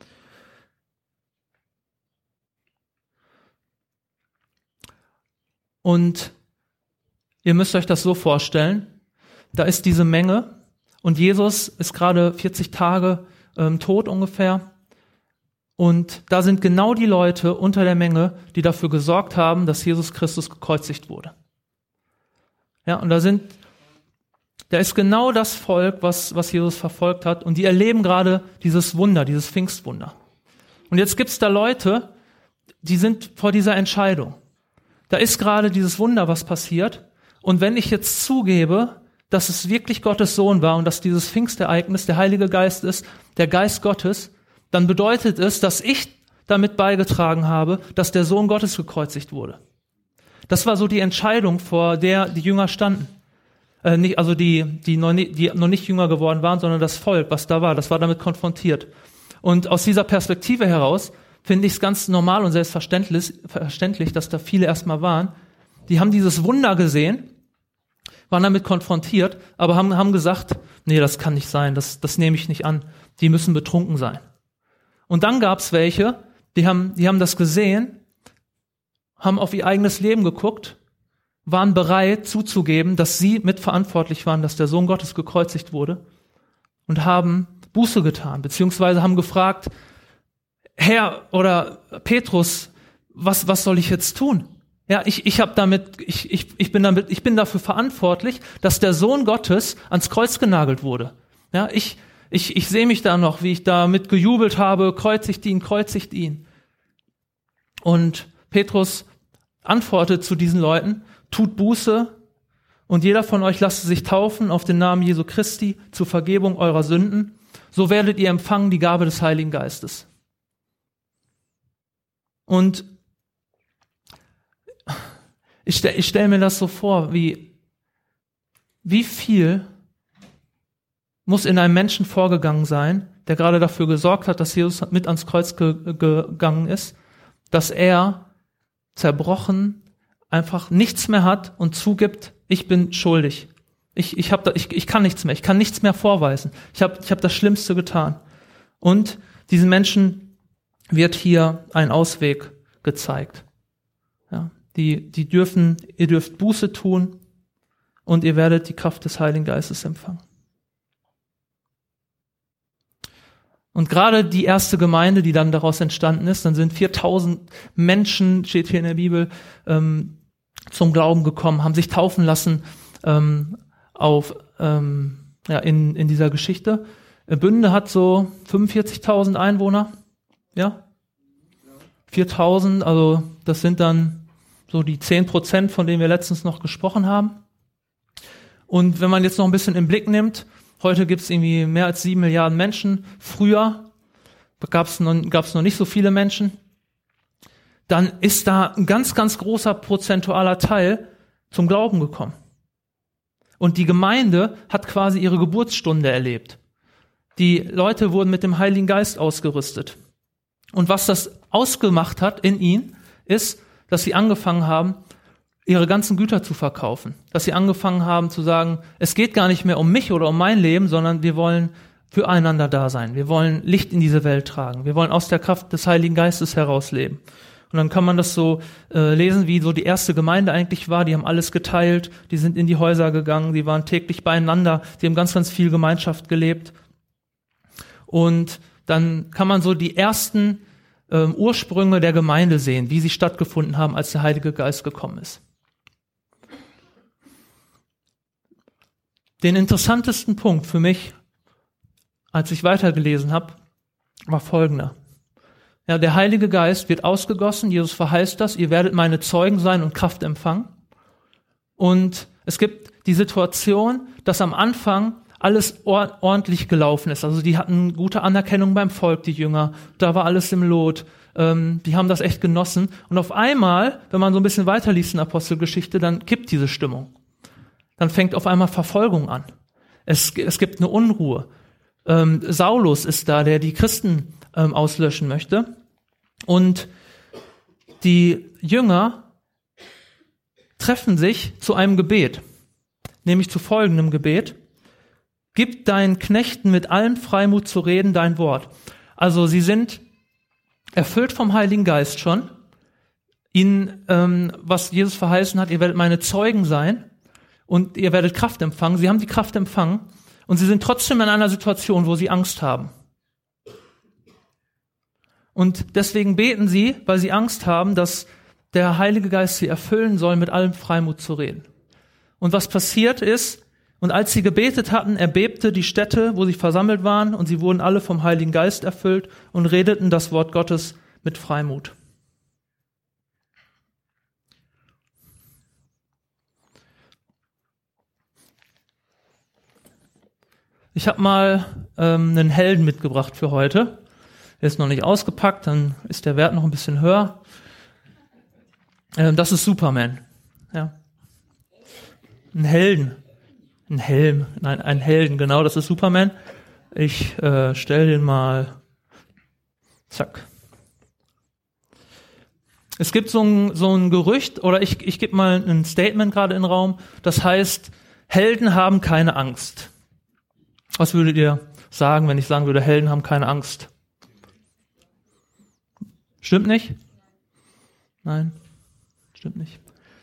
Und ihr müsst euch das so vorstellen, da ist diese Menge und Jesus ist gerade 40 Tage tot ungefähr und da sind genau die Leute unter der Menge, die dafür gesorgt haben, dass Jesus Christus gekreuzigt wurde. Ja, und da ist genau das Volk, was Jesus verfolgt hat und die erleben gerade dieses Wunder, dieses Pfingstwunder. Und jetzt gibt's da Leute, die sind vor dieser Entscheidung. Da ist gerade dieses Wunder, was passiert. Und wenn ich jetzt zugebe, dass es wirklich Gottes Sohn war und dass dieses Pfingstereignis der Heilige Geist ist, der Geist Gottes, dann bedeutet es, dass ich damit beigetragen habe, dass der Sohn Gottes gekreuzigt wurde. Das war so die Entscheidung, vor der die Jünger standen. Also die noch nicht Jünger geworden waren, sondern das Volk, was da war, das war damit konfrontiert. Und aus dieser Perspektive heraus finde ich es ganz normal und selbstverständlich, dass da viele erstmal waren. Die haben dieses Wunder gesehen, waren damit konfrontiert, aber haben gesagt, nee, das kann nicht sein, das nehme ich nicht an. Die müssen betrunken sein. Und dann gab es welche, die haben das gesehen, haben auf ihr eigenes Leben geguckt, waren bereit zuzugeben, dass sie mitverantwortlich waren, dass der Sohn Gottes gekreuzigt wurde und haben Buße getan, beziehungsweise haben gefragt, Herr oder Petrus, was soll ich jetzt tun? Ja, ich bin dafür verantwortlich, dass der Sohn Gottes ans Kreuz genagelt wurde. Ja, ich sehe mich da noch, wie ich damit gejubelt habe, kreuzigt ihn. Und Petrus antwortet zu diesen Leuten, tut Buße und jeder von euch lasst sich taufen auf den Namen Jesu Christi zur Vergebung eurer Sünden. So werdet ihr empfangen die Gabe des Heiligen Geistes. Und ich stell mir das so vor, wie viel muss in einem Menschen vorgegangen sein, der gerade dafür gesorgt hat, dass Jesus mit ans Kreuz gegangen ist, dass er zerbrochen einfach nichts mehr hat und zugibt, ich bin schuldig. Ich kann nichts mehr, ich kann nichts mehr vorweisen. Ich hab das Schlimmste getan. Und diesen Menschen wird hier ein Ausweg gezeigt. Ja, ihr dürft Buße tun und ihr werdet die Kraft des Heiligen Geistes empfangen. Und gerade die erste Gemeinde, die dann daraus entstanden ist, dann sind 4000 Menschen, steht hier in der Bibel, zum Glauben gekommen, haben sich taufen lassen in dieser Geschichte. Bünde hat so 45.000 Einwohner, ja. 4.000, also das sind dann so die 10%, von denen wir letztens noch gesprochen haben. Und wenn man jetzt noch ein bisschen im Blick nimmt, heute gibt es irgendwie mehr als 7 Milliarden Menschen. Früher, gab es noch nicht so viele Menschen, dann ist da ein ganz, ganz großer prozentualer Teil zum Glauben gekommen. Und die Gemeinde hat quasi ihre Geburtsstunde erlebt. Die Leute wurden mit dem Heiligen Geist ausgerüstet. Und was das ausgemacht hat in ihnen, ist, dass sie angefangen haben, ihre ganzen Güter zu verkaufen. Dass sie angefangen haben zu sagen, es geht gar nicht mehr um mich oder um mein Leben, sondern wir wollen füreinander da sein. Wir wollen Licht in diese Welt tragen. Wir wollen aus der Kraft des Heiligen Geistes herausleben. Und dann kann man das so lesen, wie so die erste Gemeinde eigentlich war. Die haben alles geteilt, die sind in die Häuser gegangen, die waren täglich beieinander, die haben ganz, ganz viel Gemeinschaft gelebt. Und dann kann man so die ersten Ursprünge der Gemeinde sehen, wie sie stattgefunden haben, als der Heilige Geist gekommen ist. Den interessantesten Punkt für mich, als ich weitergelesen habe, war folgender. Ja, der Heilige Geist wird ausgegossen, Jesus verheißt das, ihr werdet meine Zeugen sein und Kraft empfangen. Und es gibt die Situation, dass am Anfang alles ordentlich gelaufen ist. Also die hatten gute Anerkennung beim Volk, die Jünger. Da war alles im Lot. Die haben das echt genossen. Und auf einmal, wenn man so ein bisschen weiterliest in Apostelgeschichte, dann kippt diese Stimmung. Dann fängt auf einmal Verfolgung an. Es gibt eine Unruhe. Saulus ist da, der die Christen auslöschen möchte. Und die Jünger treffen sich zu einem Gebet, nämlich zu folgendem Gebet. Gib deinen Knechten mit allem Freimut zu reden dein Wort. Also sie sind erfüllt vom Heiligen Geist schon. Ihnen, was Jesus verheißen hat, ihr werdet meine Zeugen sein und ihr werdet Kraft empfangen. Sie haben die Kraft empfangen und sie sind trotzdem in einer Situation, wo sie Angst haben. Und deswegen beten sie, weil sie Angst haben, dass der Heilige Geist sie erfüllen soll, mit allem Freimut zu reden. Und was passiert ist, und als sie gebetet hatten, erbebte die Stätte, wo sie versammelt waren, und sie wurden alle vom Heiligen Geist erfüllt und redeten das Wort Gottes mit Freimut. Ich habe mal einen Helden mitgebracht für heute. Er ist noch nicht ausgepackt, dann ist der Wert noch ein bisschen höher. Das ist Superman. Ja. Ein Helden. Ein Helm. Nein, ein Helden, genau, das ist Superman. Ich stelle den mal. Zack. Es gibt so ein Gerücht, oder ich gebe mal ein Statement gerade in den Raum, das heißt, Helden haben keine Angst. Was würdet ihr sagen, wenn ich sagen würde, Helden haben keine Angst? Stimmt nicht? Nein, stimmt nicht.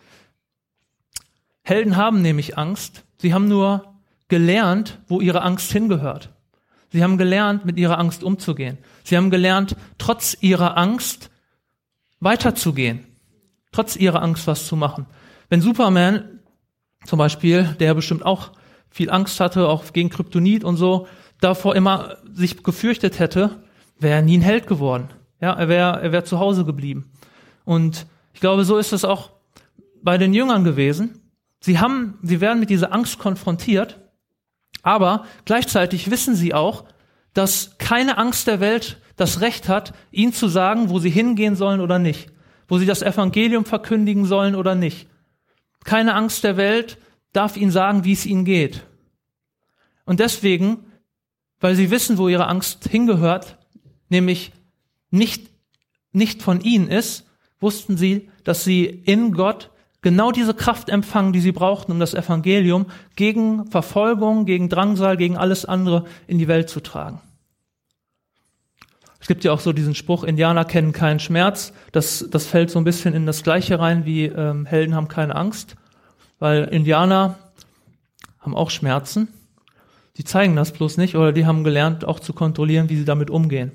Helden haben nämlich Angst. Sie haben nur gelernt, wo ihre Angst hingehört. Sie haben gelernt, mit ihrer Angst umzugehen. Sie haben gelernt, trotz ihrer Angst weiterzugehen. Trotz ihrer Angst was zu machen. Wenn Superman zum Beispiel, der bestimmt auch viel Angst hatte, auch gegen Kryptonit und so, davor immer sich gefürchtet hätte, wäre er nie ein Held geworden. Ja, er wäre zu Hause geblieben. Und ich glaube, so ist es auch bei den Jüngern gewesen. Sie werden mit dieser Angst konfrontiert, aber gleichzeitig wissen sie auch, dass keine Angst der Welt das Recht hat, ihnen zu sagen, wo sie hingehen sollen oder nicht, wo sie das Evangelium verkündigen sollen oder nicht. Keine Angst der Welt darf ihnen sagen, wie es ihnen geht. Und deswegen, weil sie wissen, wo ihre Angst hingehört, nämlich nicht von ihnen ist, wussten sie, dass sie in Gott genau diese Kraft empfangen, die sie brauchten, um das Evangelium gegen Verfolgung, gegen Drangsal, gegen alles andere in die Welt zu tragen. Es gibt ja auch so diesen Spruch, Indianer kennen keinen Schmerz. Das fällt so ein bisschen in das Gleiche rein, wie Helden haben keine Angst, weil Indianer haben auch Schmerzen. Die zeigen das bloß nicht, oder die haben gelernt, auch zu kontrollieren, wie sie damit umgehen.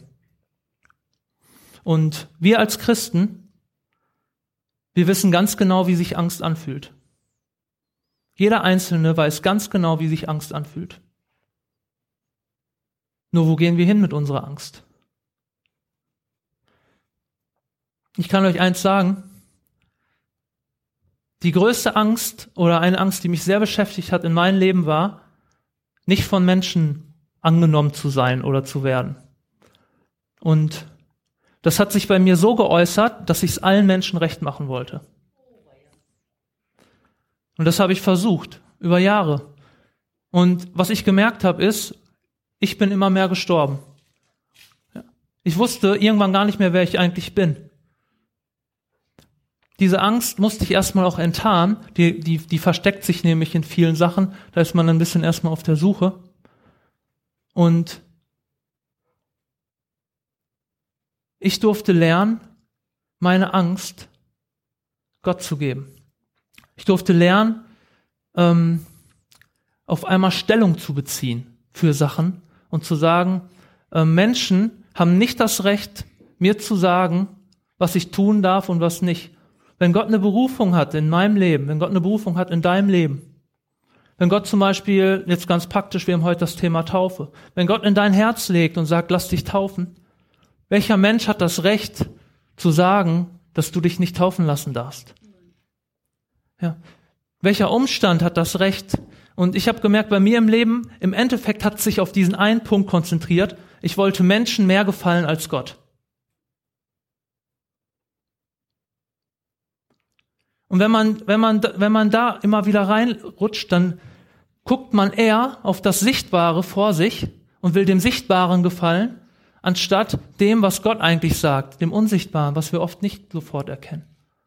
Und wir als Christen, wir wissen ganz genau, wie sich Angst anfühlt. Jeder Einzelne weiß ganz genau, wie sich Angst anfühlt. Nur wo gehen wir hin mit unserer Angst? Ich kann euch eins sagen, die größte Angst oder eine Angst, die mich sehr beschäftigt hat in meinem Leben war, nicht von Menschen angenommen zu sein oder zu werden. Und das hat sich bei mir so geäußert, dass ich es allen Menschen recht machen wollte. Und das habe ich versucht, über Jahre. Und was ich gemerkt habe, ist, ich bin immer mehr gestorben. Ich wusste irgendwann gar nicht mehr, wer ich eigentlich bin. Diese Angst musste ich erstmal auch enttarnen. Die versteckt sich nämlich in vielen Sachen. Da ist man ein bisschen erstmal auf der Suche. Und ich durfte lernen, meine Angst Gott zu geben. Ich durfte lernen, auf einmal Stellung zu beziehen für Sachen und zu sagen, Menschen haben nicht das Recht, mir zu sagen, was ich tun darf und was nicht. Wenn Gott eine Berufung hat in meinem Leben, wenn Gott eine Berufung hat in deinem Leben, wenn Gott zum Beispiel, jetzt ganz praktisch, wir haben heute das Thema Taufe, wenn Gott in dein Herz legt und sagt, lass dich taufen, welcher Mensch hat das Recht zu sagen, dass du dich nicht taufen lassen darfst? Ja. Welcher Umstand hat das Recht? Und ich habe gemerkt, bei mir im Leben, im Endeffekt hat es sich auf diesen einen Punkt konzentriert. Ich wollte Menschen mehr gefallen als Gott. Und wenn man da immer wieder reinrutscht, dann guckt man eher auf das Sichtbare vor sich und will dem Sichtbaren gefallen, anstatt dem, was Gott eigentlich sagt, dem Unsichtbaren, was wir oft nicht sofort erkennen.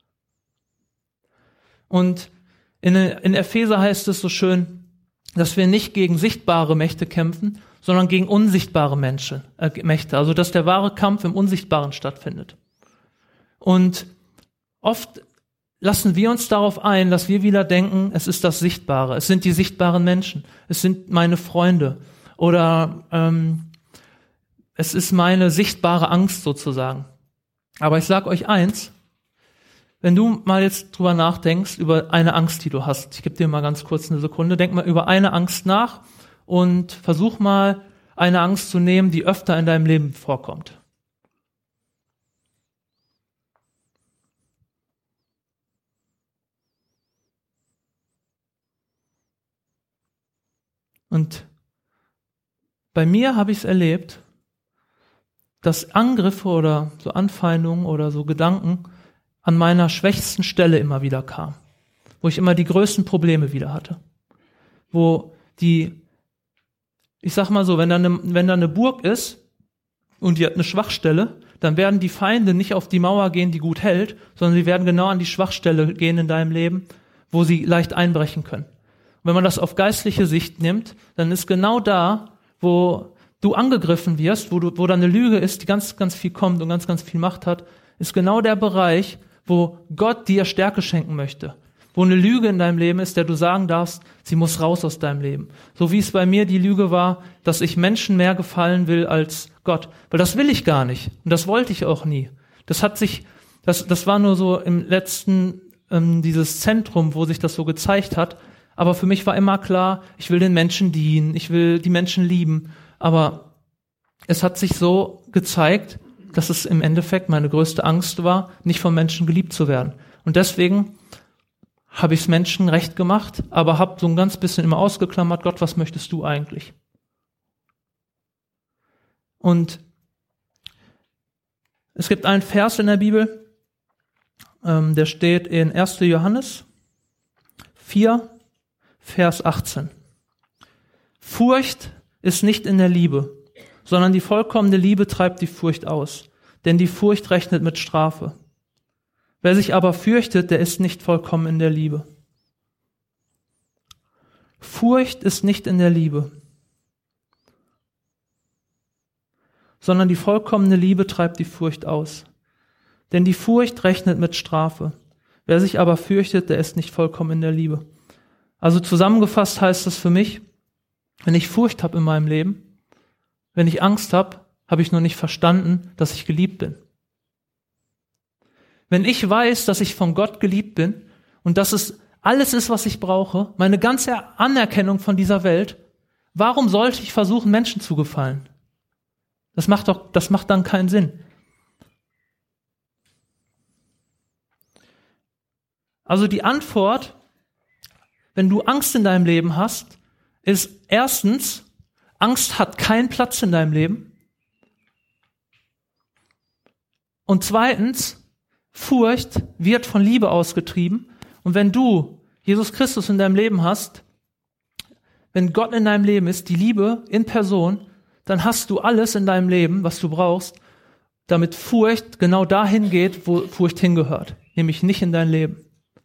Und in Epheser heißt es so schön, dass wir nicht gegen sichtbare Mächte kämpfen, sondern gegen unsichtbare Mächte. Also dass der wahre Kampf im Unsichtbaren stattfindet. Und oft lassen wir uns darauf ein, dass wir wieder denken, es ist das Sichtbare, es sind die sichtbaren Menschen, es sind meine Freunde oder es ist meine sichtbare Angst sozusagen. Aber ich sage euch eins, wenn du mal jetzt drüber nachdenkst, über eine Angst, die du hast, ich gebe dir mal ganz kurz eine Sekunde, denk mal über eine Angst nach und versuch mal, eine Angst zu nehmen, die öfter in deinem Leben vorkommt. Und bei mir habe ich es erlebt, dass Angriffe oder so Anfeindungen oder so Gedanken an meiner schwächsten Stelle immer wieder kamen, wo ich immer die größten Probleme wieder hatte, wo ich sag mal so, wenn da eine Burg ist und die hat eine Schwachstelle, dann werden die Feinde nicht auf die Mauer gehen, die gut hält, sondern sie werden genau an die Schwachstelle gehen in deinem Leben, wo sie leicht einbrechen können. Und wenn man das auf geistliche Sicht nimmt, dann ist genau da, wo du angegriffen wirst, wo da eine Lüge ist, die ganz, ganz viel kommt und ganz, ganz viel Macht hat, ist genau der Bereich, wo Gott dir Stärke schenken möchte. Wo eine Lüge in deinem Leben ist, der du sagen darfst, sie muss raus aus deinem Leben. So wie es bei mir die Lüge war, dass ich Menschen mehr gefallen will als Gott. Weil das will ich gar nicht. Und das wollte ich auch nie. Das war nur so im letzten, dieses Zentrum, wo sich das so gezeigt hat. Aber für mich war immer klar, ich will den Menschen dienen, ich will die Menschen lieben. Aber es hat sich so gezeigt, dass es im Endeffekt meine größte Angst war, nicht von Menschen geliebt zu werden. Und deswegen habe ich es Menschen recht gemacht, aber habe so ein ganz bisschen immer ausgeklammert, Gott, was möchtest du eigentlich? Und es gibt einen Vers in der Bibel, der steht in 1. Johannes 4, Vers 18. Furcht ist nicht in der Liebe, sondern die vollkommene Liebe treibt die Furcht aus, denn die Furcht rechnet mit Strafe. Wer sich aber fürchtet, der ist nicht vollkommen in der Liebe. Furcht ist nicht in der Liebe, sondern die vollkommene Liebe treibt die Furcht aus. Denn die Furcht rechnet mit Strafe. Wer sich aber fürchtet, der ist nicht vollkommen in der Liebe. Also zusammengefasst heißt das für mich, wenn ich Furcht habe in meinem Leben, wenn ich Angst habe, habe ich noch nicht verstanden, dass ich geliebt bin. Wenn ich weiß, dass ich von Gott geliebt bin und dass es alles ist, was ich brauche, meine ganze Anerkennung von dieser Welt, warum sollte ich versuchen, Menschen zu gefallen? Das macht dann keinen Sinn. Also die Antwort, wenn du Angst in deinem Leben hast, ist erstens, Angst hat keinen Platz in deinem Leben. Und zweitens, Furcht wird von Liebe ausgetrieben. Und wenn du Jesus Christus in deinem Leben hast, wenn Gott in deinem Leben ist, die Liebe in Person, dann hast du alles in deinem Leben, was du brauchst, damit Furcht genau dahin geht, wo Furcht hingehört, nämlich nicht in dein Leben.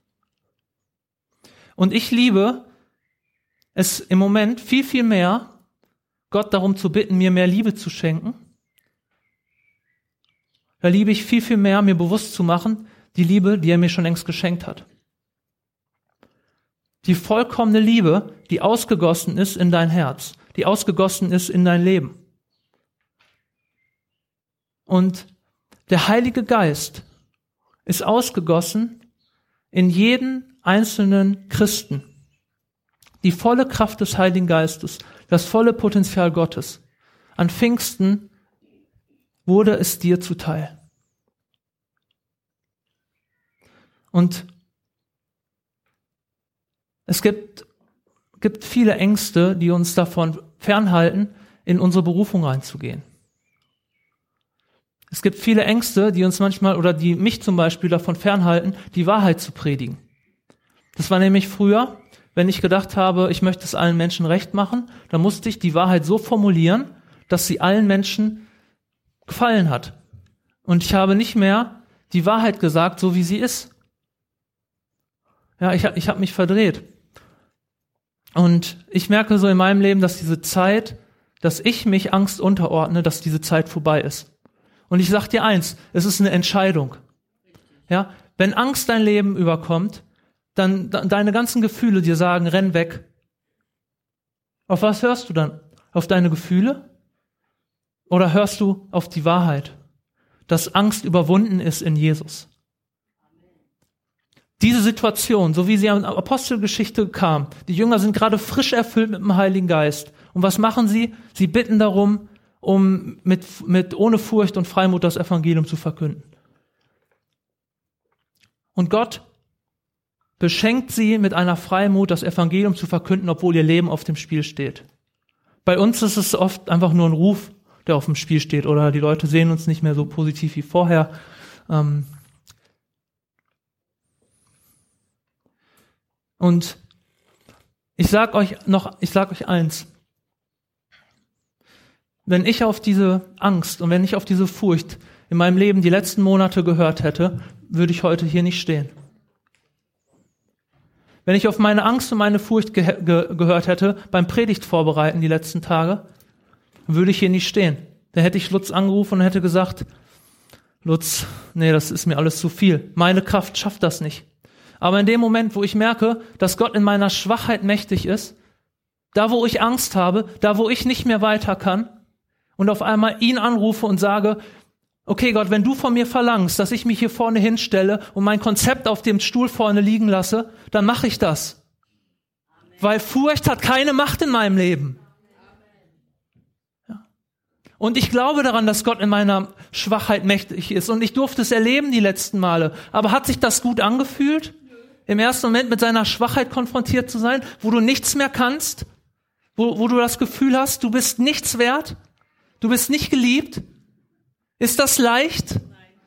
Und ich liebe es im Moment viel, viel mehr, Gott darum zu bitten, mir mehr Liebe zu schenken. Da liebe ich viel, viel mehr, mir bewusst zu machen, die Liebe, die er mir schon längst geschenkt hat. Die vollkommene Liebe, die ausgegossen ist in dein Herz, die ausgegossen ist in dein Leben. Und der Heilige Geist ist ausgegossen in jeden einzelnen Christen. Die volle Kraft des Heiligen Geistes, das volle Potenzial Gottes. An Pfingsten wurde es dir zuteil. Und es gibt viele Ängste, die uns davon fernhalten, in unsere Berufung reinzugehen. Es gibt viele Ängste, die uns manchmal oder die mich zum Beispiel davon fernhalten, die Wahrheit zu predigen. Das war nämlich früher, wenn ich gedacht habe, ich möchte es allen Menschen recht machen, dann musste ich die Wahrheit so formulieren, dass sie allen Menschen gefallen hat. Und ich habe nicht mehr die Wahrheit gesagt, so wie sie ist. Ja, ich habe mich verdreht. Und ich merke so in meinem Leben, dass diese Zeit, dass ich mich Angst unterordne, dass diese Zeit vorbei ist. Und ich sag dir eins, es ist eine Entscheidung. Ja, wenn Angst dein Leben überkommt, dann deine ganzen Gefühle dir sagen, renn weg. Auf was hörst du dann? Auf deine Gefühle? Oder hörst du auf die Wahrheit, dass Angst überwunden ist in Jesus? Diese Situation, so wie sie in der Apostelgeschichte kam, die Jünger sind gerade frisch erfüllt mit dem Heiligen Geist. Und was machen sie? Sie bitten darum, um mit ohne Furcht und Freimut das Evangelium zu verkünden. Und Gott beschenkt sie mit einer Freimut, das Evangelium zu verkünden, obwohl ihr Leben auf dem Spiel steht. Bei uns ist es oft einfach nur ein Ruf, der auf dem Spiel steht, oder die Leute sehen uns nicht mehr so positiv wie vorher. Und ich sag euch eins. Wenn ich auf diese Angst und wenn ich auf diese Furcht in meinem Leben die letzten Monate gehört hätte, würde ich heute hier nicht stehen. Wenn ich auf meine Angst und meine Furcht gehört hätte beim Predigt vorbereiten die letzten Tage, würde ich hier nicht stehen. Da hätte ich Lutz angerufen und hätte gesagt, Lutz, nee, das ist mir alles zu viel. Meine Kraft schafft das nicht. Aber in dem Moment, wo ich merke, dass Gott in meiner Schwachheit mächtig ist, da wo ich Angst habe, da wo ich nicht mehr weiter kann und auf einmal ihn anrufe und sage, okay Gott, wenn du von mir verlangst, dass ich mich hier vorne hinstelle und mein Konzept auf dem Stuhl vorne liegen lasse, dann mache ich das. Weil Furcht hat keine Macht in meinem Leben. Ja. Und ich glaube daran, dass Gott in meiner Schwachheit mächtig ist und ich durfte es erleben die letzten Male. Aber hat sich das gut angefühlt? Im ersten Moment mit seiner Schwachheit konfrontiert zu sein, wo du nichts mehr kannst, wo du das Gefühl hast, du bist nichts wert, du bist nicht geliebt. Ist das leicht?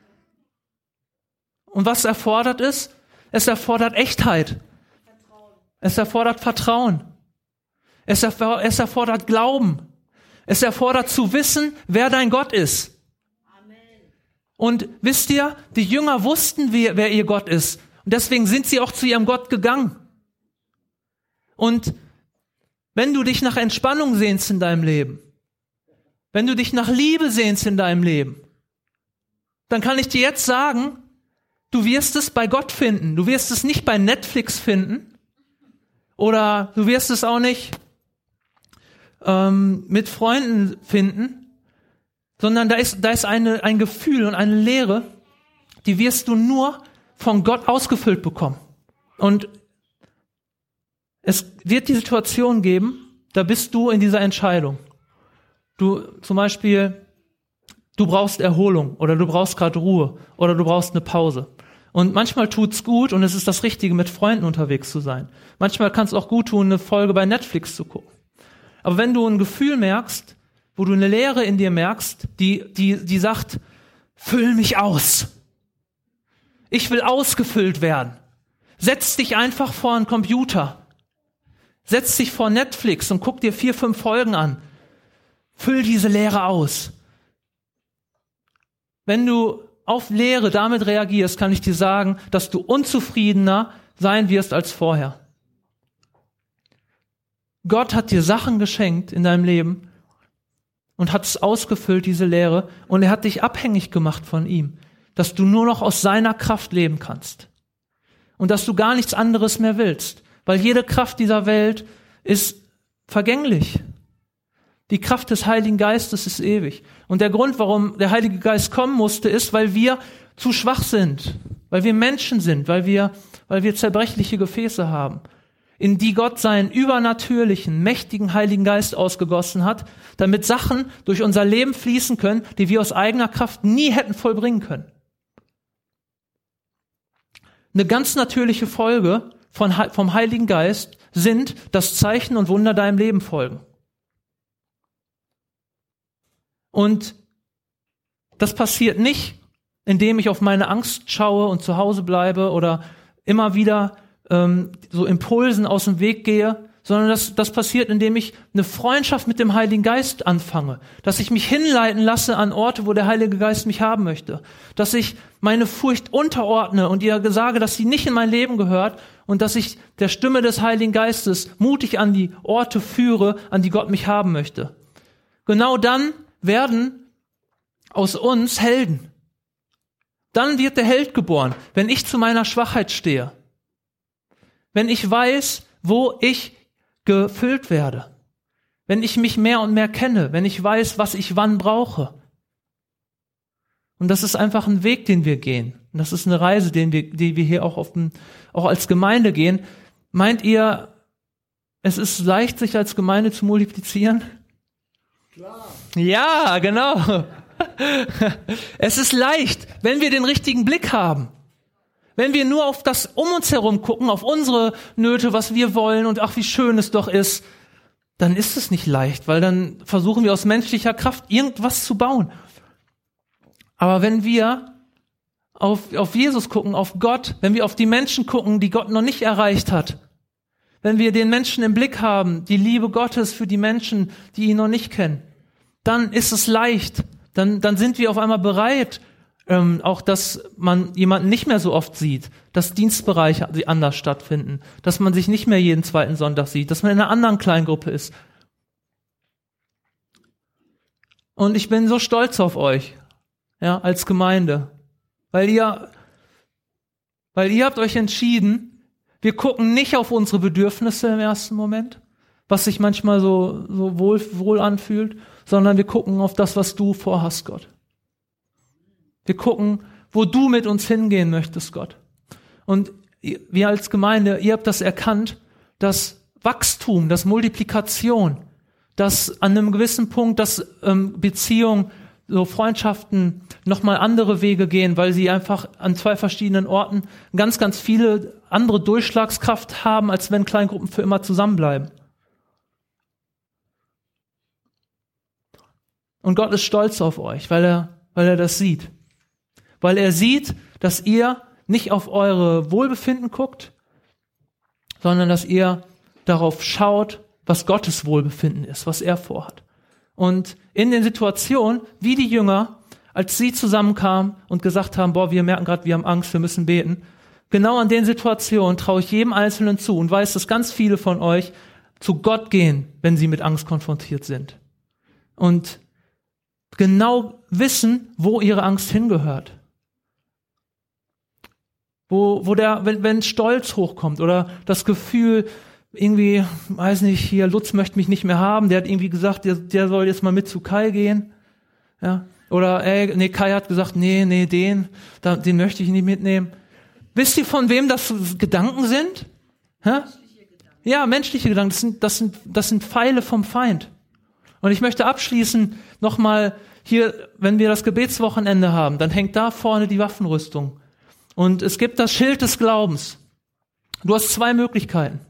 Und was erfordert ist? Es erfordert Echtheit. Es erfordert Vertrauen. Es erfordert Glauben. Es erfordert zu wissen, wer dein Gott ist. Und wisst ihr, die Jünger wussten, wer ihr Gott ist. Und deswegen sind sie auch zu ihrem Gott gegangen. Und wenn du dich nach Entspannung sehnst in deinem Leben, wenn du dich nach Liebe sehnst in deinem Leben, dann kann ich dir jetzt sagen, du wirst es bei Gott finden. Du wirst es nicht bei Netflix finden oder du wirst es auch nicht mit Freunden finden, sondern da ist ein Gefühl und eine Leere, die wirst du nur von Gott ausgefüllt bekommen. Und es wird die Situation geben, da bist du in dieser Entscheidung. Du zum Beispiel, du brauchst Erholung oder du brauchst gerade Ruhe oder du brauchst eine Pause. Und manchmal tut's gut und es ist das Richtige, mit Freunden unterwegs zu sein. Manchmal kann es auch gut tun, eine Folge bei Netflix zu gucken. Aber wenn du ein Gefühl merkst, wo du eine Leere in dir merkst, die sagt, Füll mich aus. Ich will ausgefüllt werden. Setz dich einfach vor einen Computer. Setz dich vor Netflix und guck dir 4, 5 Folgen an. Füll diese Leere aus. Wenn du auf Leere damit reagierst, kann ich dir sagen, dass du unzufriedener sein wirst als vorher. Gott hat dir Sachen geschenkt in deinem Leben und hat es ausgefüllt, diese Leere, und er hat dich abhängig gemacht von ihm, dass du nur noch aus seiner Kraft leben kannst und dass du gar nichts anderes mehr willst, weil jede Kraft dieser Welt ist vergänglich. Die Kraft des Heiligen Geistes ist ewig. Und der Grund, warum der Heilige Geist kommen musste, ist, weil wir zu schwach sind, weil wir Menschen sind, weil wir zerbrechliche Gefäße haben, in die Gott seinen übernatürlichen, mächtigen Heiligen Geist ausgegossen hat, damit Sachen durch unser Leben fließen können, die wir aus eigener Kraft nie hätten vollbringen können. Eine ganz natürliche Folge vom Heiligen Geist sind, dass Zeichen und Wunder deinem Leben folgen. Und das passiert nicht, indem ich auf meine Angst schaue und zu Hause bleibe oder immer wieder so Impulsen aus dem Weg gehe, sondern das passiert, indem ich eine Freundschaft mit dem Heiligen Geist anfange, dass ich mich hinleiten lasse an Orte, wo der Heilige Geist mich haben möchte, dass ich meine Furcht unterordne und ihr sage, dass sie nicht in mein Leben gehört und dass ich der Stimme des Heiligen Geistes mutig an die Orte führe, an die Gott mich haben möchte. Genau dann werden aus uns Helden. Dann wird der Held geboren, wenn ich zu meiner Schwachheit stehe. Wenn ich weiß, wo ich gefüllt werde. Wenn ich mich mehr und mehr kenne. Wenn ich weiß, was ich wann brauche. Und das ist einfach ein Weg, den wir gehen. Und das ist eine Reise, die wir hier auch als Gemeinde gehen. Meint ihr, es ist leicht, sich als Gemeinde zu multiplizieren? Klar. Ja, genau. Es ist leicht, wenn wir den richtigen Blick haben. Wenn wir nur auf das um uns herum gucken, auf unsere Nöte, was wir wollen und ach, wie schön es doch ist, dann ist es nicht leicht, weil dann versuchen wir aus menschlicher Kraft irgendwas zu bauen. Aber wenn wir auf Jesus gucken, auf Gott, wenn wir auf die Menschen gucken, die Gott noch nicht erreicht hat, wenn wir den Menschen im Blick haben, die Liebe Gottes für die Menschen, die ihn noch nicht kennen, dann ist es leicht. Dann sind wir auf einmal bereit, auch dass man jemanden nicht mehr so oft sieht, dass Dienstbereiche anders stattfinden, dass man sich nicht mehr jeden zweiten Sonntag sieht, dass man in einer anderen Kleingruppe ist. Und ich bin so stolz auf euch, ja, als Gemeinde, weil ihr habt euch entschieden, wir gucken nicht auf unsere Bedürfnisse im ersten Moment, was sich manchmal so wohl anfühlt, sondern wir gucken auf das, was du vorhast, Gott. Wir gucken, wo du mit uns hingehen möchtest, Gott. Und wir als Gemeinde, ihr habt das erkannt, dass Wachstum, dass Multiplikation, dass an einem gewissen Punkt, dass Beziehungen, so Freundschaften nochmal andere Wege gehen, weil sie einfach an 2 verschiedenen Orten ganz, ganz viele andere Durchschlagskraft haben, als wenn Kleingruppen für immer zusammenbleiben. Und Gott ist stolz auf euch, weil er das sieht. Weil er sieht, dass ihr nicht auf eure Wohlbefinden guckt, sondern dass ihr darauf schaut, was Gottes Wohlbefinden ist, was er vorhat. Und in den Situationen, wie die Jünger, als sie zusammenkamen und gesagt haben, wir merken gerade, wir haben Angst, wir müssen beten, genau an den Situationen traue ich jedem Einzelnen zu und weiß, dass ganz viele von euch zu Gott gehen, wenn sie mit Angst konfrontiert sind. Und genau wissen, wo ihre Angst hingehört. Wenn Stolz hochkommt oder das Gefühl, irgendwie, weiß nicht, hier, Lutz möchte mich nicht mehr haben, der hat irgendwie gesagt, der soll jetzt mal mit zu Kai gehen. Ja. Oder, Kai hat gesagt, den möchte ich nicht mitnehmen. Wisst ihr, von wem das Gedanken sind? Ja, menschliche Gedanken, das sind Pfeile vom Feind. Und ich möchte abschließen nochmal hier, wenn wir das Gebetswochenende haben, dann hängt da vorne die Waffenrüstung. Und es gibt das Schild des Glaubens. Du hast 2 Möglichkeiten.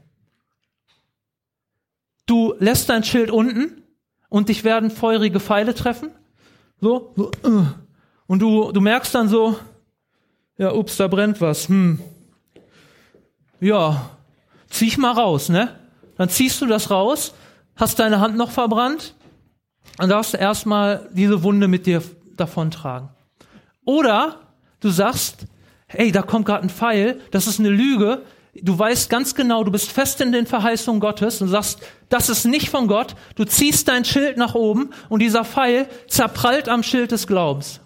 Du lässt dein Schild unten und dich werden feurige Pfeile treffen. So. Und du merkst dann so, ja, ups, da brennt was. Ja, zieh ich mal raus, ne? Dann ziehst du das raus, hast deine Hand noch verbrannt und darfst erstmal diese Wunde mit dir davontragen. Oder du sagst, hey, da kommt gerade ein Pfeil, das ist eine Lüge. Du weißt ganz genau, du bist fest in den Verheißungen Gottes und sagst, das ist nicht von Gott. Du ziehst dein Schild nach oben und dieser Pfeil zerprallt am Schild des Glaubens.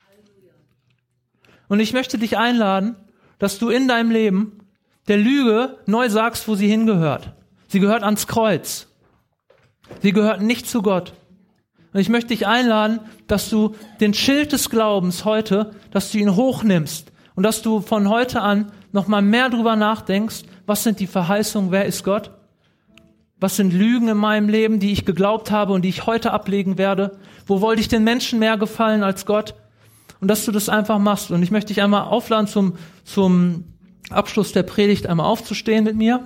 Und ich möchte dich einladen, dass du in deinem Leben der Lüge neu sagst, wo sie hingehört. Sie gehört ans Kreuz. Sie gehört nicht zu Gott. Und ich möchte dich einladen, dass du den Schild des Glaubens heute, dass du ihn hochnimmst und dass du von heute an noch mal mehr drüber nachdenkst, was sind die Verheißungen, wer ist Gott? Was sind Lügen in meinem Leben, die ich geglaubt habe und die ich heute ablegen werde? Wo wollte ich den Menschen mehr gefallen als Gott? Und dass du das einfach machst. Und ich möchte dich einmal aufladen, zum Abschluss der Predigt einmal aufzustehen mit mir.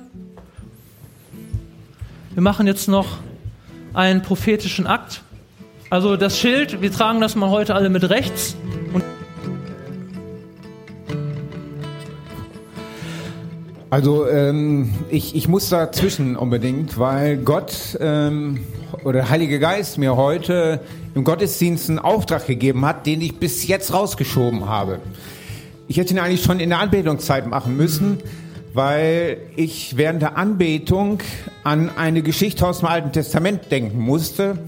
Wir machen jetzt noch einen prophetischen Akt. Also das Schild, wir tragen das mal heute alle mit rechts. Also ich muss dazwischen unbedingt, weil Gott oder der Heilige Geist mir heute im Gottesdienst einen Auftrag gegeben hat, den ich bis jetzt rausgeschoben habe. Ich hätte ihn eigentlich schon in der Anbetungszeit machen müssen, weil ich während der Anbetung an eine Geschichte aus dem Alten Testament denken musste.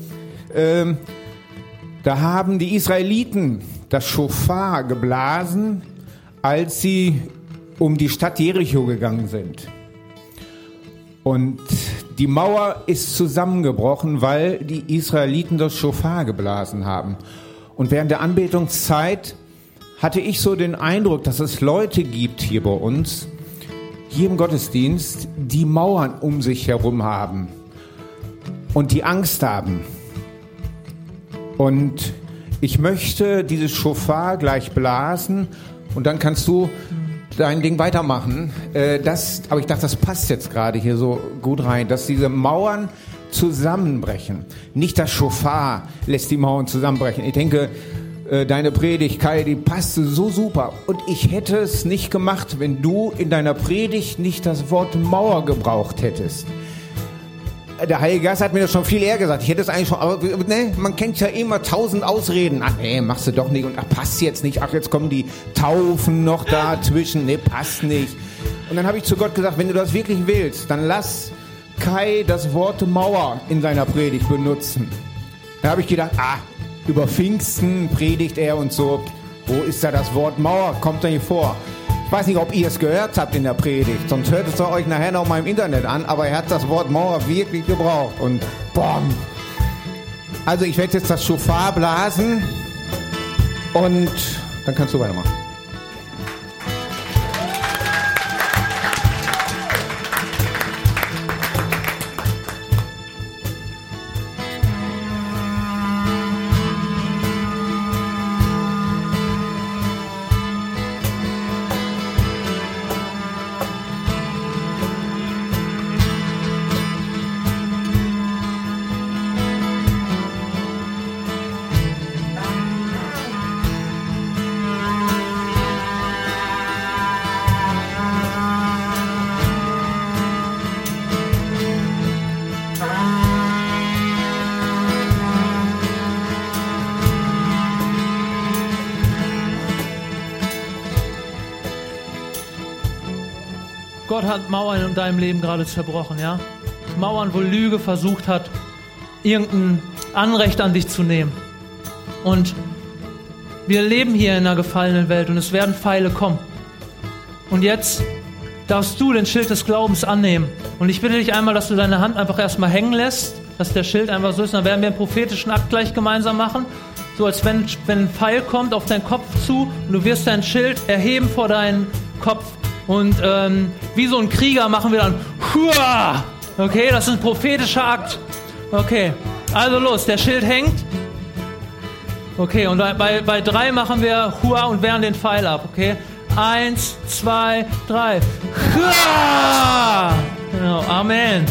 Da haben die Israeliten das Schofar geblasen, als sie um die Stadt Jericho gegangen sind. Und die Mauer ist zusammengebrochen, weil die Israeliten das Schofar geblasen haben. Und während der Anbetungszeit hatte ich so den Eindruck, dass es Leute gibt hier bei uns, hier im Gottesdienst, die Mauern um sich herum haben und die Angst haben. Und ich möchte dieses Schofar gleich blasen und dann kannst du dein Ding weitermachen. Aber ich dachte, das passt jetzt gerade hier so gut rein, dass diese Mauern zusammenbrechen. Nicht das Schofar lässt die Mauern zusammenbrechen. Ich denke, deine Predigt, Kai, die passte so super. Und ich hätte es nicht gemacht, wenn du in deiner Predigt nicht das Wort Mauer gebraucht hättest. Der Heilige Geist hat mir das schon viel eher gesagt. Ich hätte es eigentlich schon, aber ne, man kennt ja immer 1000 Ausreden. Ach nee, machst du doch nicht und ach, passt jetzt nicht. Ach, jetzt kommen die Taufen noch dazwischen. Nee, passt nicht. Und dann habe ich zu Gott gesagt, wenn du das wirklich willst, dann lass Kai das Wort Mauer in seiner Predigt benutzen. Da habe ich gedacht, über Pfingsten predigt er und so. Wo ist da das Wort Mauer? Kommt da nicht vor. Ich weiß nicht, ob ihr es gehört habt in der Predigt, sonst hört es euch nachher noch mal im Internet an, aber er hat das Wort Mauer wirklich gebraucht und BOM! Also ich werde jetzt das Schofar blasen und dann kannst du weitermachen. Gott hat Mauern in deinem Leben gerade zerbrochen, ja? Mauern, wo Lüge versucht hat, irgendein Anrecht an dich zu nehmen. Und wir leben hier in einer gefallenen Welt und es werden Pfeile kommen. Und jetzt darfst du den Schild des Glaubens annehmen. Und ich bitte dich einmal, dass du deine Hand einfach erstmal hängen lässt, dass der Schild einfach so ist. Dann werden wir einen prophetischen Akt gleich gemeinsam machen. So als wenn ein Pfeil kommt auf deinen Kopf zu und du wirst dein Schild erheben vor deinen Kopf. Und wie so ein Krieger machen wir dann Hua! Okay, das ist ein prophetischer Akt. Okay, also los, der Schild hängt. Okay, und bei 3 machen wir Hua und wehren den Pfeil ab. Okay, 1, 2, 3. Hua! Genau, Amen.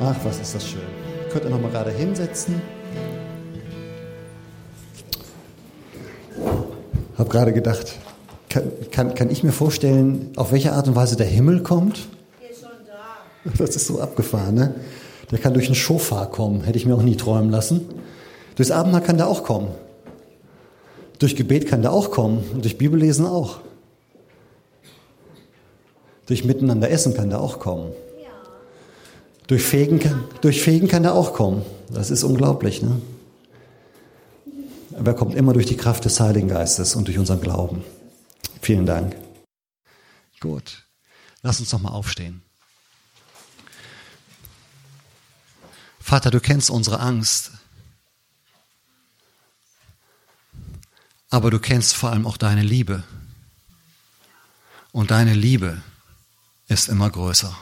Ach, was ist das schön. Könnt ihr noch mal gerade hinsetzen. Hab gerade gedacht, kann ich mir vorstellen, auf welche Art und Weise der Himmel kommt? Der ist schon da. Das ist so abgefahren, ne? Der kann durch einen Schofar kommen, hätte ich mir auch nie träumen lassen. Durchs Abendmahl kann der auch kommen. Durch Gebet kann der auch kommen und durch Bibellesen auch. Durch Miteinander essen kann der auch kommen. Durch Fegen kann der auch kommen. Das ist unglaublich, ne? Aber er kommt immer durch die Kraft des Heiligen Geistes und durch unseren Glauben. Vielen Dank. Gut. Lass uns noch mal aufstehen. Vater, du kennst unsere Angst. Aber du kennst vor allem auch deine Liebe. Und deine Liebe ist immer größer.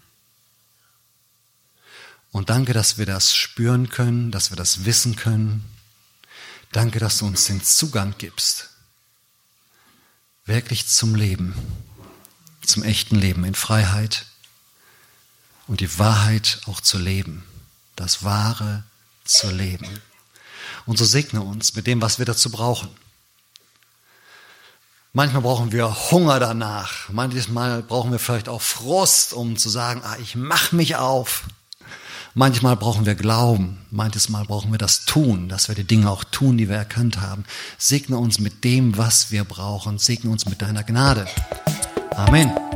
Und danke, dass wir das spüren können, dass wir das wissen können. Danke, dass du uns den Zugang gibst, wirklich zum Leben, zum echten Leben in Freiheit und die Wahrheit auch zu leben, das Wahre zu leben. Und so segne uns mit dem, was wir dazu brauchen. Manchmal brauchen wir Hunger danach, manchmal brauchen wir vielleicht auch Frust, um zu sagen, ich mache mich auf. Manchmal brauchen wir Glauben, manches Mal brauchen wir das Tun, dass wir die Dinge auch tun, die wir erkannt haben. Segne uns mit dem, was wir brauchen. Segne uns mit deiner Gnade. Amen.